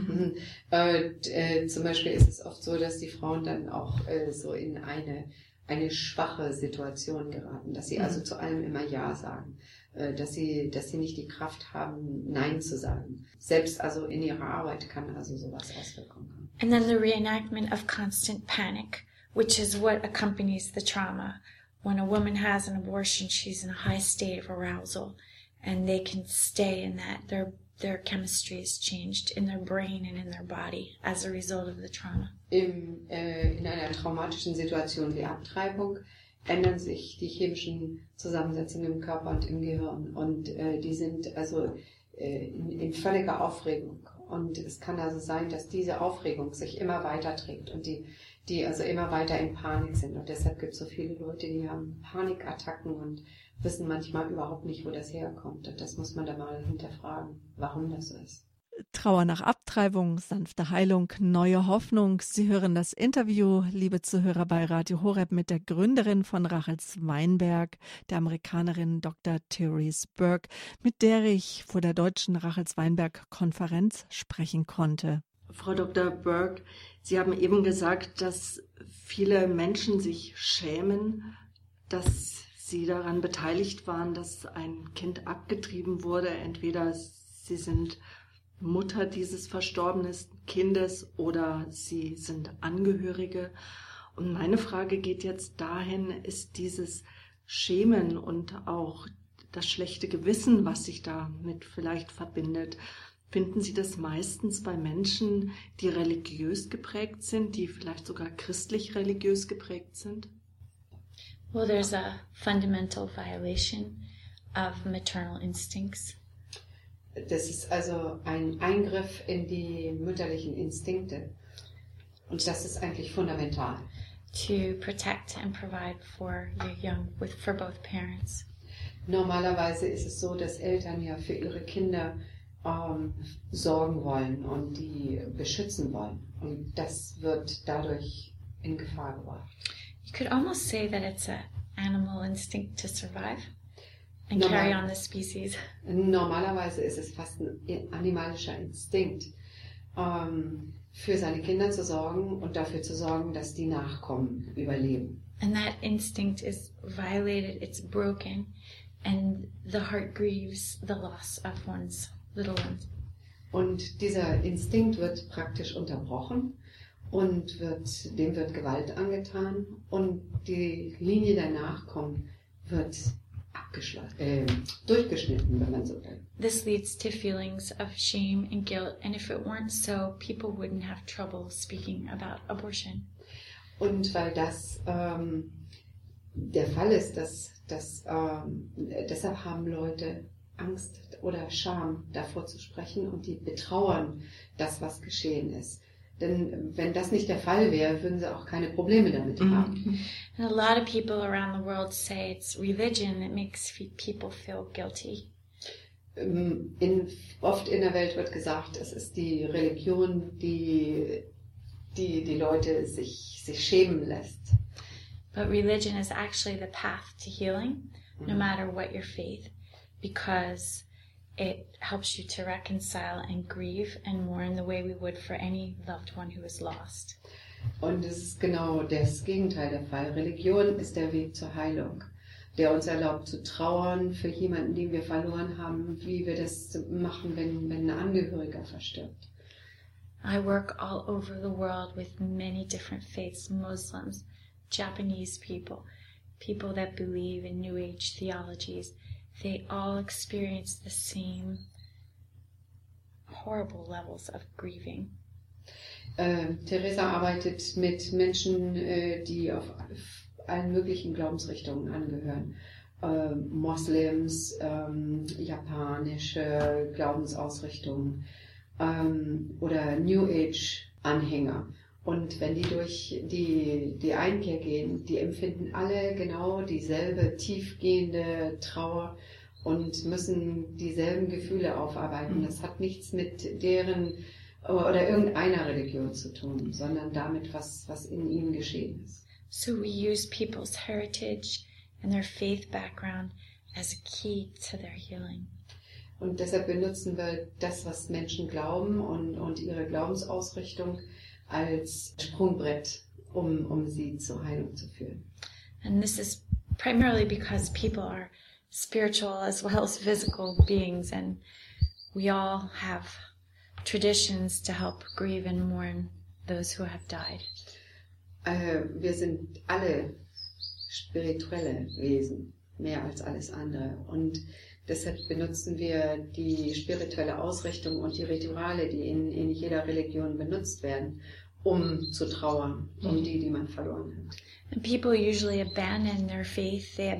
Zum Beispiel ist es oft so, dass die Frauen dann auch so in eine schwache Situation geraten, dass sie also zu allem immer Ja sagen, dass sie nicht die Kraft haben, Nein zu sagen. Selbst also in ihrer Arbeit kann also sowas Auswirkungen haben. And then the reenactment of constant panic, which is what accompanies the trauma. When a woman has an abortion, she's in a high state of arousal, and they can stay in that. Their chemistry is changed in their brain and in their body as a result of the trauma. In einer traumatischen Situation wie Abtreibung ändern sich die chemischen Zusammensetzungen im Körper und im Gehirn und die sind also in völliger Aufregung. Und es kann also sein, dass diese Aufregung sich immer weiter trägt und die also immer weiter in Panik sind. Und deshalb gibt es so viele Leute, die haben Panikattacken und wissen manchmal überhaupt nicht, wo das herkommt. Und das muss man dann mal hinterfragen, warum das so ist. Trauer nach Abtreibung, sanfte Heilung, neue Hoffnung. Sie hören das Interview, liebe Zuhörer, bei Radio Horeb mit der Gründerin von Rachels Weinberg, der Amerikanerin Dr. Therese Burke, mit der ich vor der deutschen Rachels Weinberg-Konferenz sprechen konnte. Frau Dr. Burke, Sie haben eben gesagt, dass viele Menschen sich schämen, dass sie daran beteiligt waren, dass ein Kind abgetrieben wurde. Entweder sie sind Mutter dieses verstorbenen Kindes oder sie sind Angehörige. Und meine Frage geht jetzt dahin, ist dieses Schämen und auch das schlechte Gewissen, was sich damit vielleicht verbindet, finden Sie das meistens bei Menschen, die religiös geprägt sind, die vielleicht sogar christlich-religiös geprägt sind? Well, there's a fundamental violation of maternal instincts. Das ist also ein Eingriff in die mütterlichen Instinkte. Und das ist eigentlich fundamental. To protect and provide for your young, for both parents. Normalerweise ist es so, dass Eltern ja für ihre Kinder sorgen wollen und die beschützen wollen. Und das wird dadurch in Gefahr gebracht. You could almost say that it's an animal instinct to survive and carry on the species. Normalerweise ist es fast ein animalischer Instinkt, für seine Kinder zu sorgen und dafür zu sorgen, dass die Nachkommen überleben. And that instinct is violated, it's broken, and the heart grieves the loss of one's little ones. Und dieser Instinkt wird praktisch unterbrochen und dem wird Gewalt angetan und die Linie der Nachkommen wird durchgeschnitten, wenn man so will. This leads to feelings of shame and guilt, and if it weren't so, people wouldn't have trouble speaking about abortion. Und weil das der Fall ist, deshalb haben Leute Angst oder Scham davor zu sprechen und die betrauern das, was geschehen ist. Denn wenn das nicht der Fall wäre, würden sie auch keine Probleme damit haben. And a lot of people around the world say it's religion that makes people feel guilty. Oft in der Welt wird gesagt, es ist die Religion, die Leute sich schämen lässt. But religion is actually the path to healing, no matter what your faith, because it helps you to reconcile and grieve and mourn the way we would for any loved one who is lost. Und es ist genau das Gegenteil der Fall. Religion ist der Weg zur Heilung, der uns erlaubt zu trauern für jemanden, den wir verloren haben, wie wir das machen, wenn ein Angehöriger verstirbt. I work all over the world with many different faiths, Muslims, Japanese people that believe in New Age theologies. They all experience the same horrible levels of grieving. Teresa arbeitet mit Menschen, die auf allen möglichen Glaubensrichtungen angehören. Moslems, japanische Glaubensausrichtungen oder New Age Anhänger. Und wenn die durch die Einkehr gehen, die empfinden alle genau dieselbe tiefgehende Trauer und müssen dieselben Gefühle aufarbeiten. Das hat nichts mit deren oder irgendeiner Religion zu tun, sondern damit, was in ihnen geschehen ist. So we use people's heritage and their faith background as a key to their healing. Und deshalb benutzen wir das, was Menschen glauben und ihre Glaubensausrichtung als Sprungbrett, um sie zur Heilung zu führen. And this is primarily because people are spiritual as well as physical beings, and we all have traditions to help grieve and mourn those who have died. Wir sind alle spirituelle Wesen, mehr als alles andere. Und deshalb benutzen wir die spirituelle Ausrichtung und die Rituale, die in jeder Religion benutzt werden, um zu trauern, um die man verloren hat. And people usually abandon their faith. They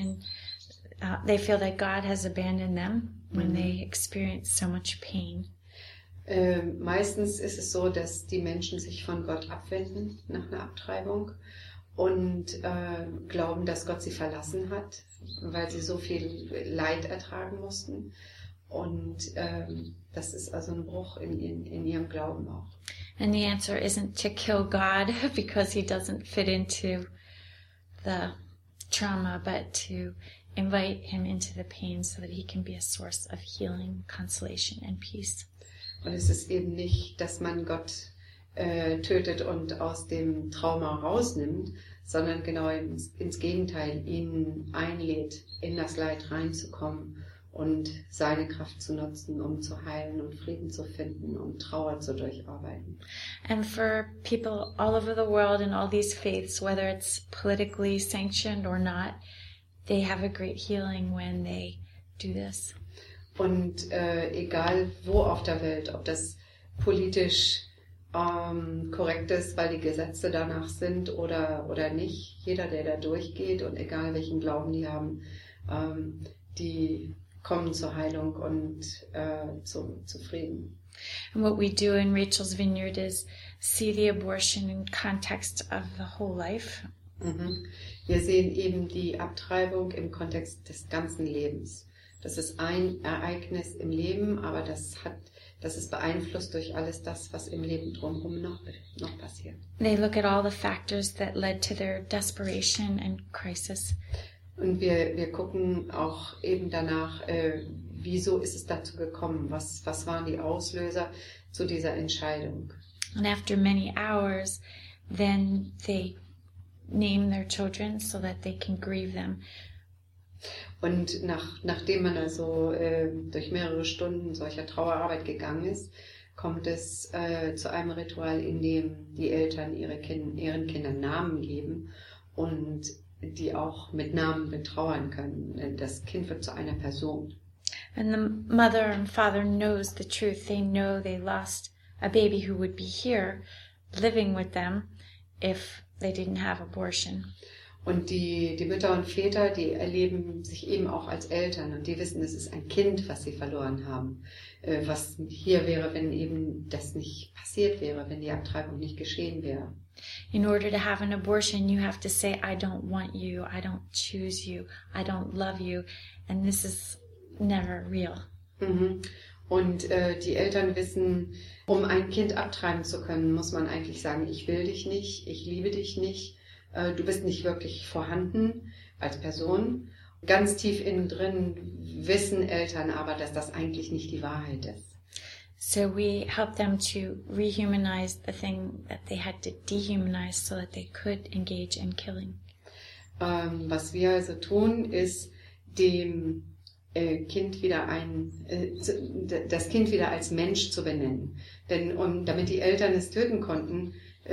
feel that God has abandoned them when they experience so much pain. Meistens ist es so, dass die Menschen sich von Gott abwenden nach einer Abtreibung und glauben, dass Gott sie verlassen hat, weil sie so viel Leid ertragen mussten. Und das ist also ein Bruch in ihrem Glauben auch. And the answer isn't to kill God because he doesn't fit into the trauma, but to invite him into the pain so that he can be a source of healing, consolation and peace. Und es ist eben nicht, dass man Gott tötet und aus dem Trauma rausnimmt, sondern genau ins Gegenteil, ihn einlädt, in das Leid reinzukommen und seine Kraft zu nutzen, um zu heilen und Frieden zu finden und Trauer zu durcharbeiten. And for people all over the world in all these faiths, whether it's politically sanctioned or not, they have a great healing when they do this. Und egal wo auf der Welt, ob das politisch korrekt ist, weil die Gesetze danach sind oder nicht, jeder, der da durchgeht und egal welchen Glauben die haben, die kommen zur Heilung und zu Frieden. And what we do in Rachel's Vineyard is see the abortion in context of the whole life. Wir sehen eben die Abtreibung im Kontext des ganzen Lebens. Das ist ein Ereignis im Leben, aber das ist beeinflusst durch alles das, was im Leben drumherum noch passiert. They look at all the factors that led to their desperation and crisis. Und wir gucken auch eben danach, wieso ist es dazu gekommen? Was waren die Auslöser zu dieser Entscheidung? And after many hours, then they name their children so that they can grieve them. Und nachdem man also durch mehrere Stunden solcher Trauerarbeit gegangen ist, kommt es zu einem Ritual, in dem die Eltern ihren Kindern Namen geben und die auch mit Namen betrauern können. Das Kind wird zu einer Person. And the mother and father knows the truth. They know they lost a baby who would be here living with them if they didn't have abortion. Und die Mütter und Väter, die erleben sich eben auch als Eltern und die wissen, es ist ein Kind, was sie verloren haben. Was hier wäre, wenn eben das nicht passiert wäre, wenn die Abtreibung nicht geschehen wäre. In order to have an abortion, you have to say, I don't want you, I don't choose you, I don't love you, and this is never real. Und die Eltern wissen, um ein Kind abtreiben zu können, muss man eigentlich sagen, ich will dich nicht, ich liebe dich nicht. Du bist nicht wirklich vorhanden als Person. Ganz tief innen drin wissen Eltern aber, dass das eigentlich nicht die Wahrheit ist. So we help them to rehumanize the thing that they had to dehumanize so that they could engage in killing. Was wir also tun, ist dem Kind wieder das Kind wieder als Mensch zu benennen. Denn damit die Eltern es töten konnten,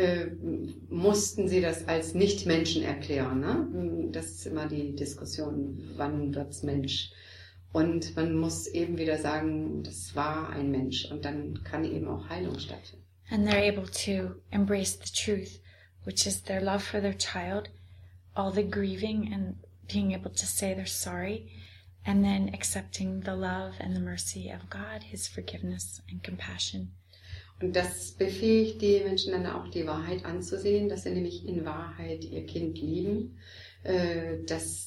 mussten sie das als Nicht-Menschen erklären. Ne? Das ist immer die Diskussion, wann wird's Mensch? Und man muss eben wieder sagen, das war ein Mensch und dann kann eben auch Heilung stattfinden. And they're able to embrace the truth, which is their love for their child, all the grieving and being able to say they're sorry, and then accepting the love and the mercy of God, His forgiveness and compassion. Und das befähigt die Menschen dann auch, die Wahrheit anzusehen, dass sie nämlich in Wahrheit ihr Kind lieben, dass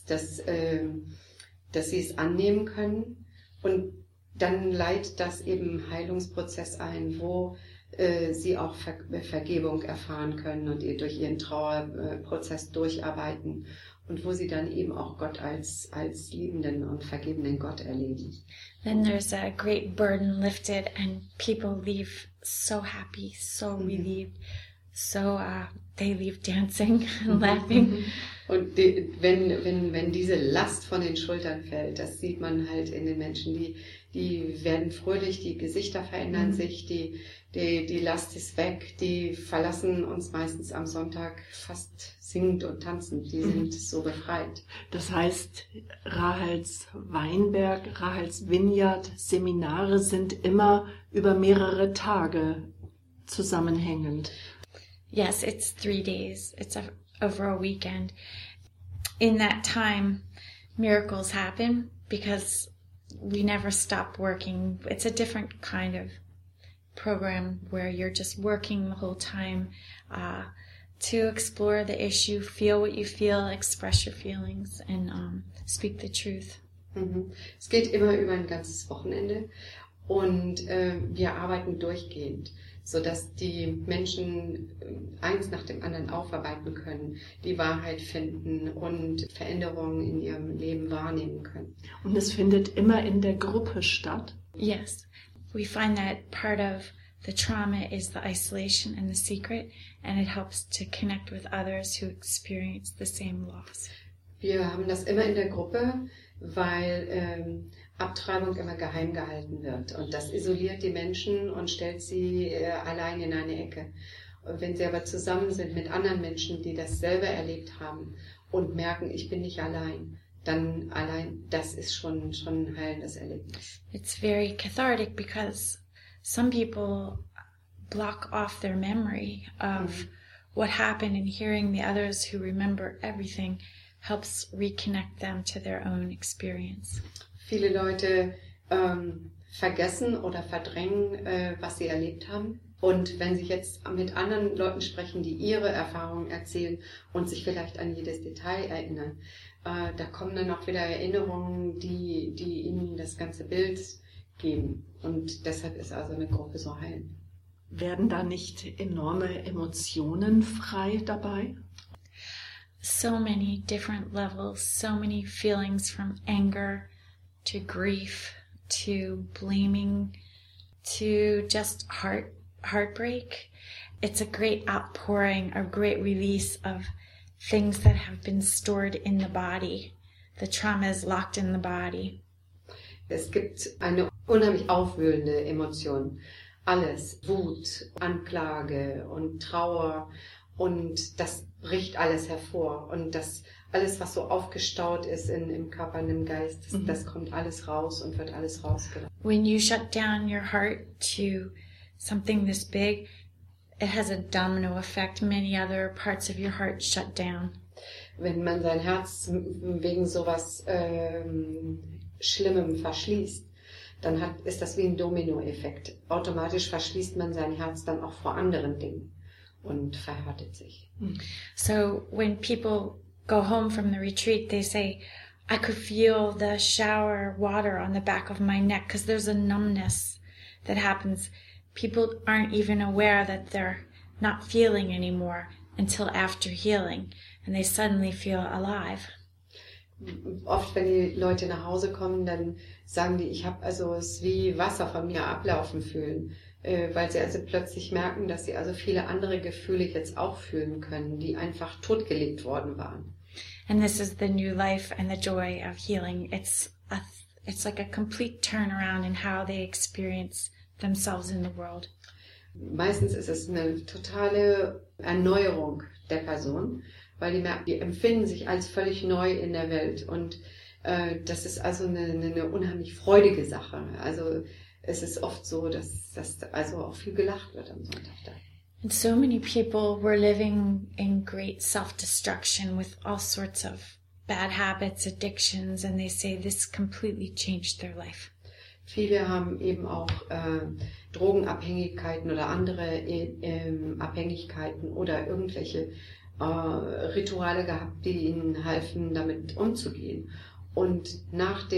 sie es annehmen können. Und dann leitet das eben Heilungsprozess ein, wo sie auch Vergebung erfahren können und durch ihren Trauerprozess durcharbeiten und wo sie dann eben auch Gott als liebenden und vergebenen Gott erleben. Then there's a great burden lifted and people leave so happy, so relieved, so they leave dancing and laughing. Und wenn diese Last von den Schultern fällt, das sieht man halt in den Menschen, die werden fröhlich, die Gesichter verändern sich, die Last ist weg, die verlassen uns meistens am Sonntag fast singend und tanzend, die sind so befreit. Das heißt, Rahels Weinberg, Rahels Vineyard, Seminare sind immer über mehrere Tage zusammenhängend. Yes, it's 3 days. It's over a weekend. In that time, miracles happen because we never stop working. It's a different kind of program where you're just working the whole time to explore the issue, feel what you feel, express your feelings, and speak the truth. Es geht immer über ein ganzes Wochenende und wir arbeiten durchgehend, sodass die Menschen eins nach dem anderen aufarbeiten können, die Wahrheit finden und Veränderungen in ihrem Leben wahrnehmen können. Und es findet immer in der Gruppe statt? Yes. We find that part of the trauma is the isolation and the secret, and it helps to connect with others who experience the same loss. Wir haben das immer in der Gruppe, weil Abtreibung immer geheim gehalten wird. Und das isoliert die Menschen und stellt sie allein in eine Ecke. Und wenn sie aber zusammen sind mit anderen Menschen, die das selber erlebt haben und merken, ich bin nicht allein, dann allein das ist schon ein heilendes Erlebnis. It's very cathartic because some people block off their memory of what happened, and hearing the others who remember everything helps reconnect them to their own experience. Viele Leute vergessen oder verdrängen, was sie erlebt haben. Und wenn sie jetzt mit anderen Leuten sprechen, die ihre Erfahrungen erzählen und sich vielleicht an jedes Detail erinnern, da kommen dann auch wieder Erinnerungen, die ihnen das ganze Bild geben. Und deshalb ist also eine Gruppe so heilend. Werden da nicht enorme Emotionen frei dabei? So many different levels, so many feelings, from anger to grief to blaming to just heartbreak. It's a great outpouring, a great release of things that have been stored in the body. The trauma is locked in the body. Es gibt eine unheimlich aufwühlende Emotion. Alles, Wut, Anklage und Trauer, und das bricht alles hervor. Und das alles, was so aufgestaut ist im Körper und im Geist, das kommt alles raus und wird alles rausgelassen. When you shut down your heart to something this big, it has a domino effect. Many other parts of your heart shut down. Wenn man sein Herz wegen sowas Schlimmem verschließt, dann ist das wie ein Dominoeffekt. Automatisch verschließt man sein Herz dann auch vor anderen Dingen und verhärtet sich. So when people go home from the retreat, they say, I could feel the shower water on the back of my neck, because there's a numbness that happens. People aren't even aware that they're not feeling anymore until after healing, and they suddenly feel alive. Oft, wenn die Leute nach Hause kommen, dann sagen die, ich habe also es wie Wasser von mir ablaufen fühlen, weil sie also plötzlich merken, dass sie also viele andere Gefühle jetzt auch fühlen können, die einfach totgelegt worden waren. And this is the new life and the joy of healing. It's like a complete turnaround in how they experience themselves in the world. Meistens ist es eine totale Erneuerung der Person, weil die merken, die empfinden sich als völlig neu in der Welt, und das ist also eine unheimlich freudige Sache. Also es ist oft so, dass also auch viel gelacht wird am Sonntag da. And so many people were living in great self-destruction with all sorts of bad habits, addictions, and they say this completely changed their life. Viele haben eben auch Drogenabhängigkeiten oder andere Abhängigkeiten oder irgendwelche Rituale gehabt, die ihnen halfen, damit umzugehen. Und nach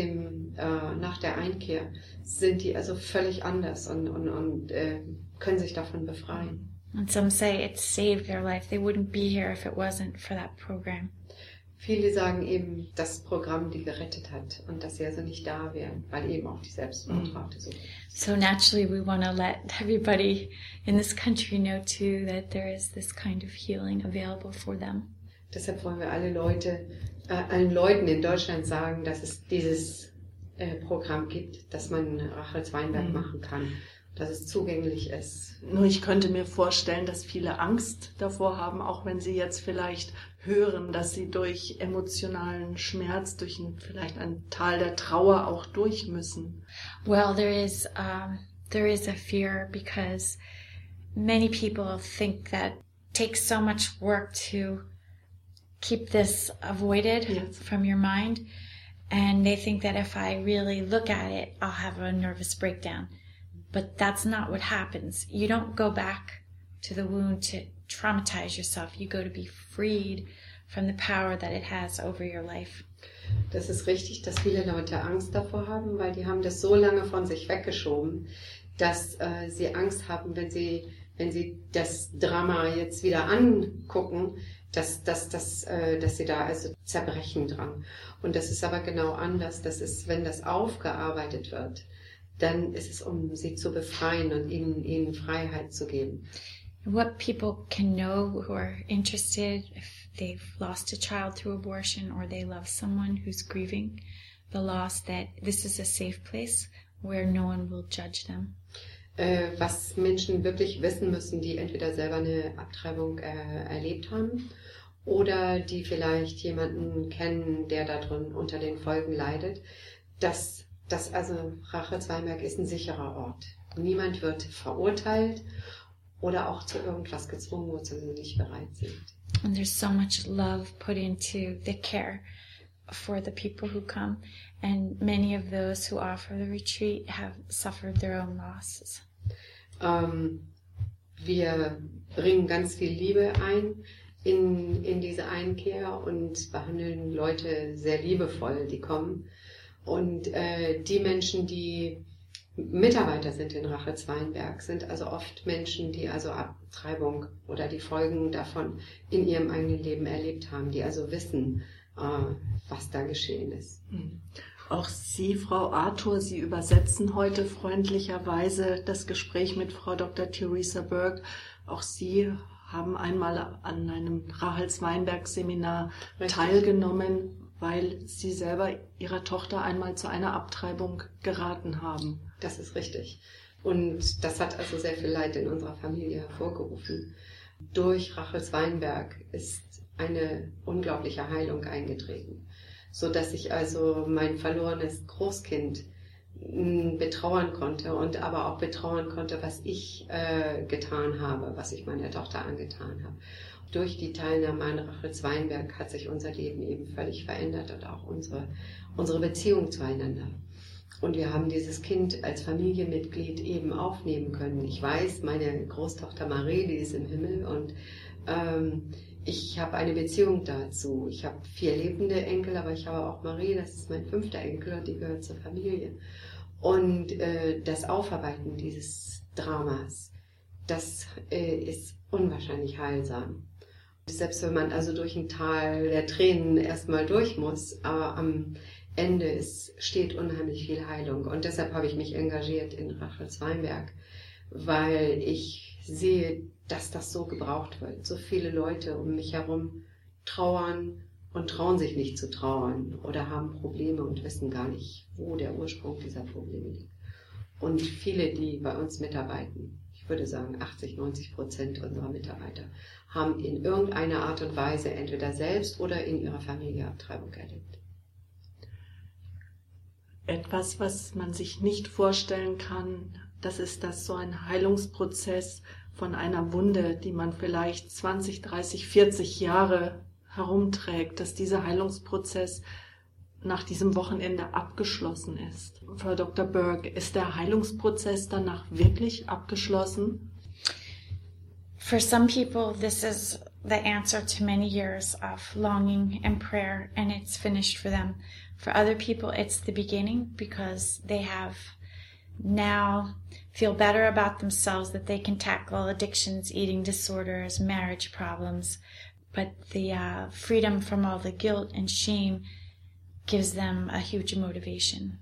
der Einkehr sind die also völlig anders und können sich davon befreien. And some say it saved their life. They wouldn't be here if it wasn't for that program. Viele sagen eben, dass das Programm die gerettet hat und dass sie also nicht da wären, weil eben auch die Selbstmordrate so ist. So naturally we want to let everybody in this country know too that there is this kind of healing available for them. Deshalb wollen wir allen Leuten in Deutschland sagen, dass es dieses Programm gibt, dass man Rachels Weinberg machen kann, dass es zugänglich ist. Nur ich könnte mir vorstellen, dass viele Angst davor haben, auch wenn sie jetzt vielleicht hören, dass sie durch emotionalen Schmerz, durch vielleicht ein Tal der Trauer auch durch müssen. Well, there is a fear because many people think that it takes so much work to keep this avoided from your mind, and they think that if I really look at it, I'll have a nervous breakdown. But that's not what happens. You don't go back to the wound to traumatize yourself. You go to be freed from the power that it has over your life. Das ist richtig, dass viele Leute Angst davor haben, weil die haben das so lange von sich weggeschoben, dass sie Angst haben, wenn sie das Drama jetzt wieder angucken, dass sie da also zerbrechen dran. Und das ist aber genau anders. Das ist, wenn das aufgearbeitet wird, dann ist es, um sie zu befreien und ihnen Freiheit zu geben. What people can know who are interested, if they've lost a child through abortion or they love someone who's grieving the loss, that this is a safe place where no one will judge them. Was Menschen wirklich wissen müssen, die entweder selber eine Abtreibung erlebt haben oder die vielleicht jemanden kennen, der darin unter den Folgen leidet, dass also Rachel Weinberg ist ein sicherer Ort. Niemand wird verurteilt oder auch zu irgendwas gezwungen, wozu sie nicht bereit sind. And there's so much love put into the care for the people who come, and many of those who offer the retreat have suffered their own losses. Wir bringen ganz viel Liebe ein in diese Einkehr und behandeln Leute sehr liebevoll, die kommen. Und die Menschen, die Mitarbeiter sind in Rachel Weinberg, sind also oft Menschen, die also Abtreibung oder die Folgen davon in ihrem eigenen Leben erlebt haben, die also wissen, was da geschehen ist. Auch Sie, Frau Arthur, Sie übersetzen heute freundlicherweise das Gespräch mit Frau Dr. Theresa Burke. Auch Sie haben einmal an einem Rachel Weinberg Seminar teilgenommen, weil Sie selber Ihrer Tochter einmal zu einer Abtreibung geraten haben. Das ist richtig. Und das hat also sehr viel Leid in unserer Familie hervorgerufen. Durch Rachel Weinberg ist eine unglaubliche Heilung eingetreten, so dass ich also mein verlorenes Großkind betrauern konnte und aber auch betrauern konnte, was ich getan habe, was ich meiner Tochter angetan habe. Durch die Teilnahme an Rachel Weinberg hat sich unser Leben eben völlig verändert und auch unsere Beziehung zueinander. Und wir haben dieses Kind als Familienmitglied eben aufnehmen können. Ich weiß, meine Großtochter Marie, die ist im Himmel und ich habe eine Beziehung dazu. Ich habe 4 lebende Enkel, aber ich habe auch Marie, das ist mein 5. Enkel und die gehört zur Familie. Und das Aufarbeiten dieses Dramas, das ist unwahrscheinlich heilsam. Selbst wenn man also durch ein Tal der Tränen erstmal durch muss, aber am Ende steht unheimlich viel Heilung. Und deshalb habe ich mich engagiert in Rachel Weinberg, weil ich sehe, dass das so gebraucht wird. So viele Leute um mich herum trauern und trauen sich nicht zu trauern oder haben Probleme und wissen gar nicht, wo der Ursprung dieser Probleme liegt. Und viele, die bei uns mitarbeiten, ich würde sagen 80-90% unserer Mitarbeiter, haben in irgendeiner Art und Weise entweder selbst oder in ihrer Familie Abtreibung erlebt. Etwas, was man sich nicht vorstellen kann, das ist, dass so ein Heilungsprozess von einer Wunde, die man vielleicht 20, 30, 40 Jahre herumträgt, dass dieser Heilungsprozess nach diesem Wochenende abgeschlossen ist. Frau Dr. Burke, ist der Heilungsprozess danach wirklich abgeschlossen? For some people, this is the answer to many years of longing and prayer, and it's finished for them. For other people, it's the beginning because they have now feel better about themselves, that they can tackle addictions, eating disorders, marriage problems. But the freedom from all the guilt and shame gives them a huge motivation.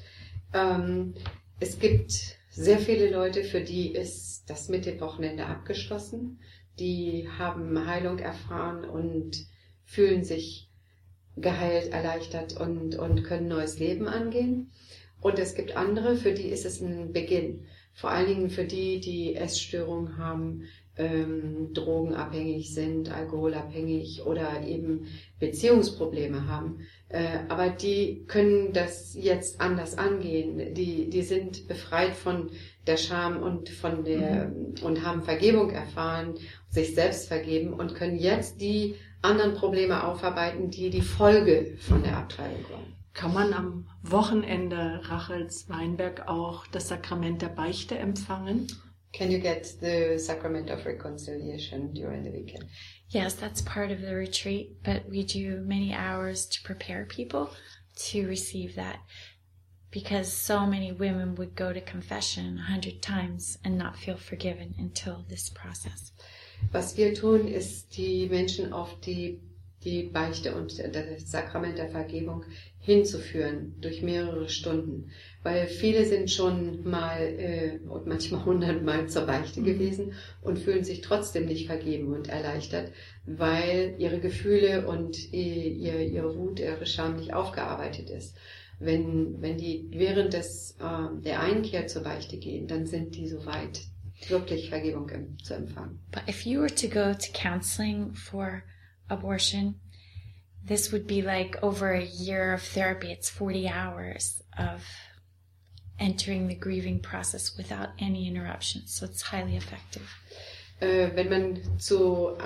Es gibt sehr viele Leute, für die ist das mit dem Wochenende abgeschlossen. Die haben Heilung erfahren und fühlen sich geheilt, erleichtert und können neues Leben angehen. Und es gibt andere, für die ist es ein Beginn. Vor allen Dingen für die, die Essstörungen haben, drogenabhängig sind, alkoholabhängig oder eben Beziehungsprobleme haben. Aber die können das jetzt anders angehen. Die sind befreit von der Scham und und haben Vergebung erfahren, sich selbst vergeben und können jetzt die anderen Probleme aufarbeiten, die Folge von der Abtreibung waren. Kann man am Wochenende Rachel Weinberg auch das Sakrament der Beichte empfangen? Can you get the sacrament of reconciliation during the weekend? Yes, that's part of the retreat, but we do many hours to prepare people to receive that, because so many women would go to confession 100 times and not feel forgiven until this process. Was wir tun, ist die Menschen auf die Beichte und das Sakrament der Vergebung hinzuführen durch mehrere Stunden. Weil viele sind schon mal und manchmal 100 Mal zur Beichte gewesen und fühlen sich trotzdem nicht vergeben und erleichtert, weil ihre Gefühle und ihre Wut, ihre Scham nicht aufgearbeitet ist. Wenn die während der Einkehr zur Beichte gehen, dann sind die soweit, wirklich Vergebung zu empfangen. But if you were to go to counseling for abortion, this would be like over a year of therapy. It's 40 hours of entering the grieving process without any interruptions. So it's highly effective. Wenn man zur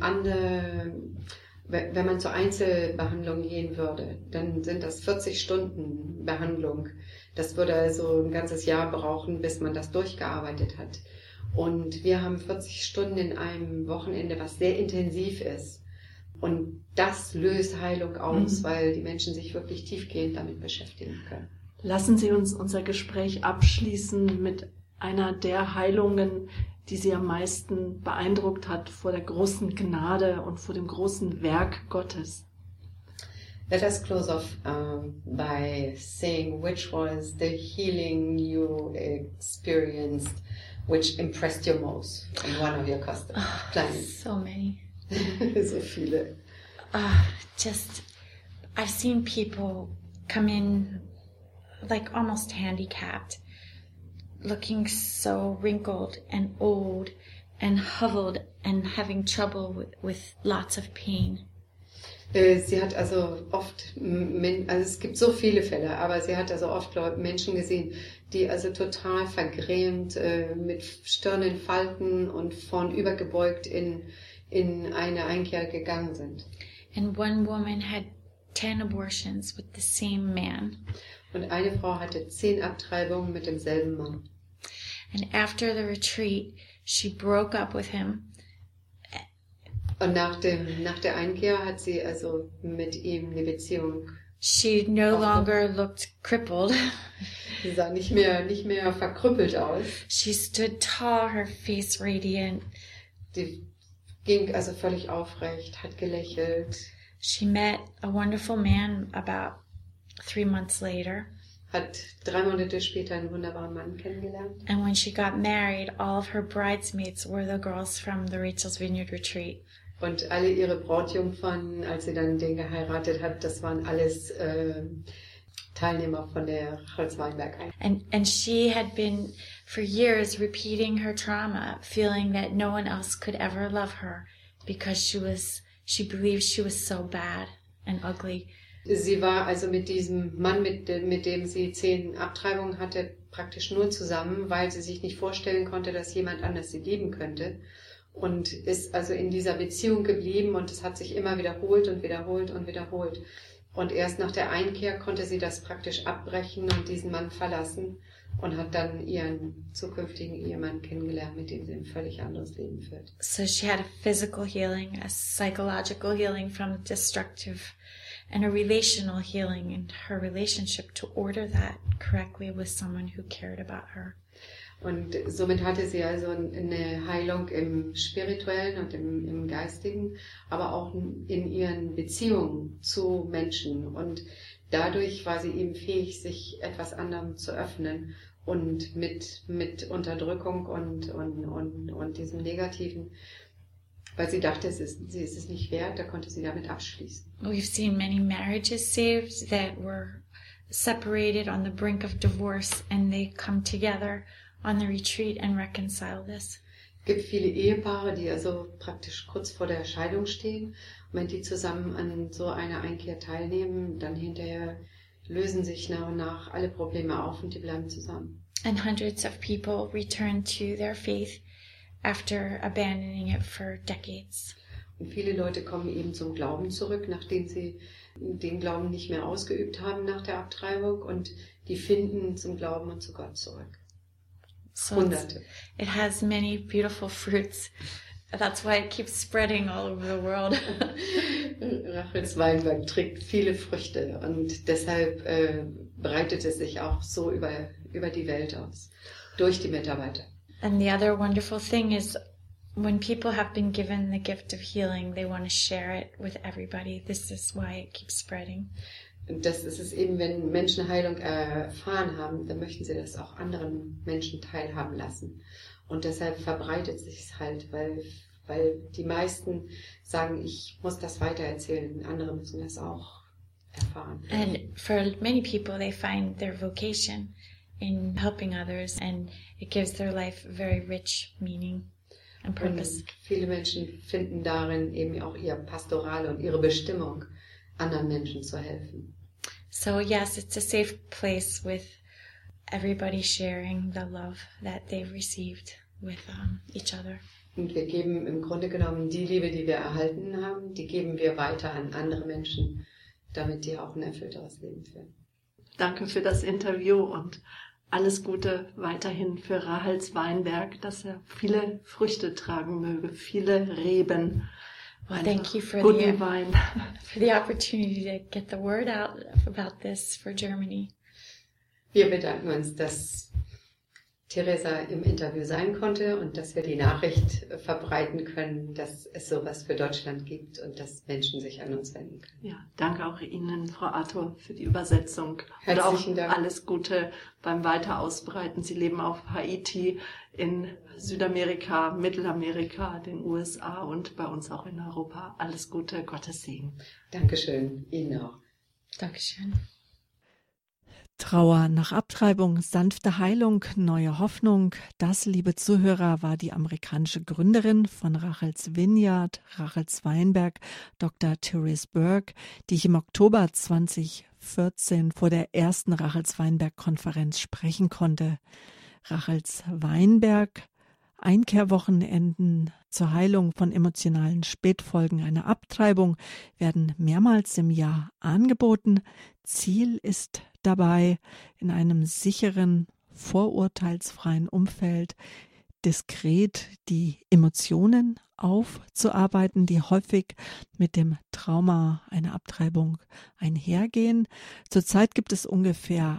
Einzelbehandlung gehen würde, dann sind das 40 Stunden Behandlung. Das würde also ein ganzes Jahr brauchen, bis man das durchgearbeitet hat. Und wir haben 40 Stunden in einem Wochenende, was sehr intensiv ist. Und das löst Heilung aus, weil die Menschen sich wirklich tiefgehend damit beschäftigen können. Lassen Sie uns unser Gespräch abschließen mit einer der Heilungen, die Sie am meisten beeindruckt hat vor der großen Gnade und vor dem großen Werk Gottes. Let us close off by saying which was the healing you experienced, which impressed you most in one of your clients. So many. So viele. I've seen people come in like almost handicapped, looking so wrinkled and old and hoveled and having trouble with lots of pain. Sie hat also oft, also es gibt so viele Fälle, aber sie hat also oft Menschen gesehen, die also total vergrämt, mit Stirn in Falten und vornüber gebeugt in eine Einkehr gegangen sind. And one woman had 10 abortions with the same man. Und eine Frau hatte 10 Abtreibungen mit demselben Mann. And after the retreat, she broke up with him. Und nach der Einkehr hat sie also mit ihm eine Beziehung. She no longer looked crippled. Sie sah nicht mehr verkrüppelt aus. She stood tall, her face radiant. Die ging also völlig aufrecht, hat gelächelt. She met a wonderful man about 3 months later. Hat 3 Monate später einen wunderbaren Mann kennengelernt. And when she got married, all of her bridesmaids were the girls from the Rachel's Vineyard retreat. Und alle ihre Brautjungfern, als sie dann den geheiratet hat, das waren alles Teilnehmer von der Rachels Weinberg. And she had been for years repeating her trauma, feeling that no one else could ever love her because she believed she was so bad and ugly. Sie war also mit diesem Mann, mit dem sie 10 Abtreibungen hatte, praktisch nur zusammen, weil sie sich nicht vorstellen konnte, dass jemand anders sie lieben könnte. Und ist also in dieser Beziehung geblieben und es hat sich immer wiederholt und wiederholt und wiederholt. Und erst nach der Einkehr konnte sie das praktisch abbrechen und diesen Mann verlassen und hat dann ihren zukünftigen Ehemann kennengelernt, mit dem sie ein völlig anderes Leben führt. So she had a physical healing, a psychological healing from destructive, and a relational healing in her relationship to order that correctly with someone who cared about her. Und somit hatte sie also eine Heilung im Spirituellen und im Geistigen, aber auch in ihren Beziehungen zu Menschen. Und dadurch war sie eben fähig, sich etwas anderem zu öffnen und mit Unterdrückung und diesem Negativen, weil sie dachte, sie ist es nicht wert, da konnte sie damit abschließen. We've seen many marriages saved that were separated on the brink of divorce, and they come together on the retreat and reconcile this. Es gibt viele Ehepaare, die also praktisch kurz vor der Scheidung stehen. Und wenn die zusammen an so einer Einkehr teilnehmen, dann hinterher lösen sich nach und nach alle Probleme auf und die bleiben zusammen. And hundreds of people return to their faith after abandoning it for decades. Und viele Leute kommen eben zum Glauben zurück, nachdem sie den Glauben nicht mehr ausgeübt haben nach der Abtreibung, und die finden zum Glauben und zu Gott zurück. So Hunderte. it has many beautiful fruits. That's why it keeps spreading all over the world. Rachels Weinberg trägt viele Früchte und deshalb breitet es sich auch so über die Welt aus, durch die Mitarbeiter. And the other wonderful thing is when people have been given the gift of healing, they want to share it with everybody. This is why it keeps spreading. Und das ist es eben, wenn Menschen Heilung erfahren haben, dann möchten sie das auch anderen Menschen teilhaben lassen. Und deshalb verbreitet sich es halt, weil die meisten sagen, ich muss das weitererzählen, andere müssen das auch erfahren. And for many people, they find their vocation in helping others, and it gives their life very rich meaning and purpose. Und viele Menschen finden darin eben auch ihr Pastoral und ihre Bestimmung, anderen Menschen zu helfen. So yes, it's a safe place with everybody sharing the love that they've received with each other. Und wir geben im Grunde genommen die Liebe, die wir erhalten haben, die geben wir weiter an andere Menschen, damit die auch ein erfüllteres Leben führen. Danke für das Interview und alles Gute weiterhin für Rachels Weinberg, dass er viele Früchte tragen möge, viele Reben. Well, thank you for guten Wein. For the opportunity to get the word out about this for Germany. Wir bedanken uns, dass Teresa im Interview sein konnte und dass wir die Nachricht verbreiten können, dass es sowas für Deutschland gibt und dass Menschen sich an uns wenden können. Ja, danke auch Ihnen, Frau Arthur, für die Übersetzung. Herzlichen und auch Dank. Alles Gute beim Weiterausbreiten. Sie leben auf Haiti, in Südamerika, Mittelamerika, den USA und bei uns auch in Europa. Alles Gute, Gottes Segen. Dankeschön, Ihnen auch. Dankeschön. Trauer nach Abtreibung, sanfte Heilung, neue Hoffnung. Das, liebe Zuhörer, war die amerikanische Gründerin von Rachels Vineyard, Rachels Weinberg, Dr. Therese Burke, die ich im Oktober 2014 vor der ersten Rachels Weinberg-Konferenz sprechen konnte. Rachels Weinberg, Einkehrwochenenden zur Heilung von emotionalen Spätfolgen einer Abtreibung werden mehrmals im Jahr angeboten. Ziel ist dabei, in einem sicheren, vorurteilsfreien Umfeld diskret die Emotionen aufzuarbeiten, die häufig mit dem Trauma einer Abtreibung einhergehen. Zurzeit gibt es ungefähr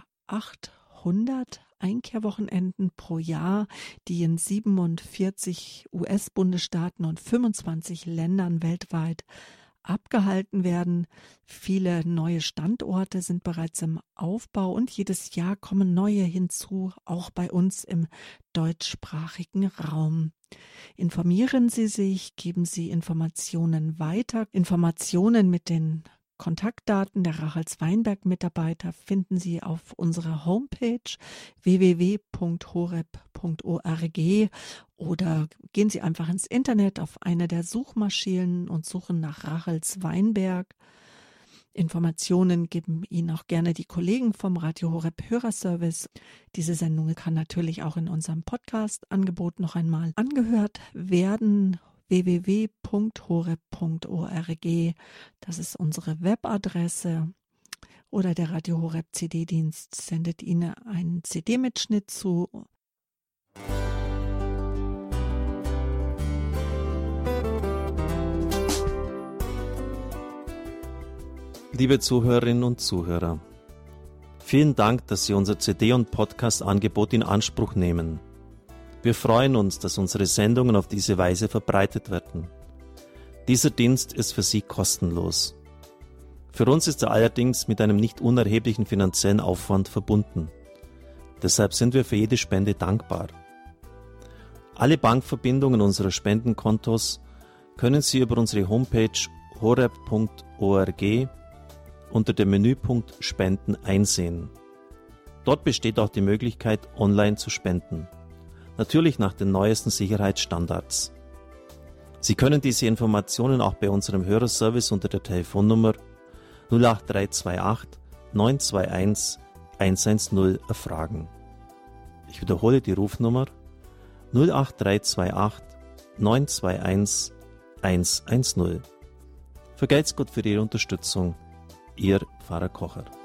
800 Einkehrwochenenden pro Jahr, die in 47 US-Bundesstaaten und 25 Ländern weltweit abgehalten werden. Viele neue Standorte sind bereits im Aufbau und jedes Jahr kommen neue hinzu, auch bei uns im deutschsprachigen Raum. Informieren Sie sich, geben Sie Informationen weiter. Informationen mit den Kontaktdaten der Rachels Weinberg-Mitarbeiter finden Sie auf unserer Homepage www.horeb.org oder gehen Sie einfach ins Internet auf eine der Suchmaschinen und suchen nach Rachels Weinberg. Informationen geben Ihnen auch gerne die Kollegen vom Radio Horeb Hörerservice. Diese Sendung kann natürlich auch in unserem Podcast-Angebot noch einmal angehört werden. www.horeb.org, das ist unsere Webadresse, oder der Radio Horeb CD-Dienst sendet Ihnen einen CD-Mitschnitt zu. Liebe Zuhörerinnen und Zuhörer, vielen Dank, dass Sie unser CD- und Podcast-Angebot in Anspruch nehmen. Wir freuen uns, dass unsere Sendungen auf diese Weise verbreitet werden. Dieser Dienst ist für Sie kostenlos. Für uns ist er allerdings mit einem nicht unerheblichen finanziellen Aufwand verbunden. Deshalb sind wir für jede Spende dankbar. Alle Bankverbindungen unserer Spendenkontos können Sie über unsere Homepage horeb.org unter dem Menüpunkt Spenden einsehen. Dort besteht auch die Möglichkeit, online zu spenden. Natürlich nach den neuesten Sicherheitsstandards. Sie können diese Informationen auch bei unserem Hörerservice unter der Telefonnummer 08328 921 110 erfragen. Ich wiederhole die Rufnummer 08328 921 110. Vergelt's Gott für Ihre Unterstützung. Ihr Pfarrer Kocher.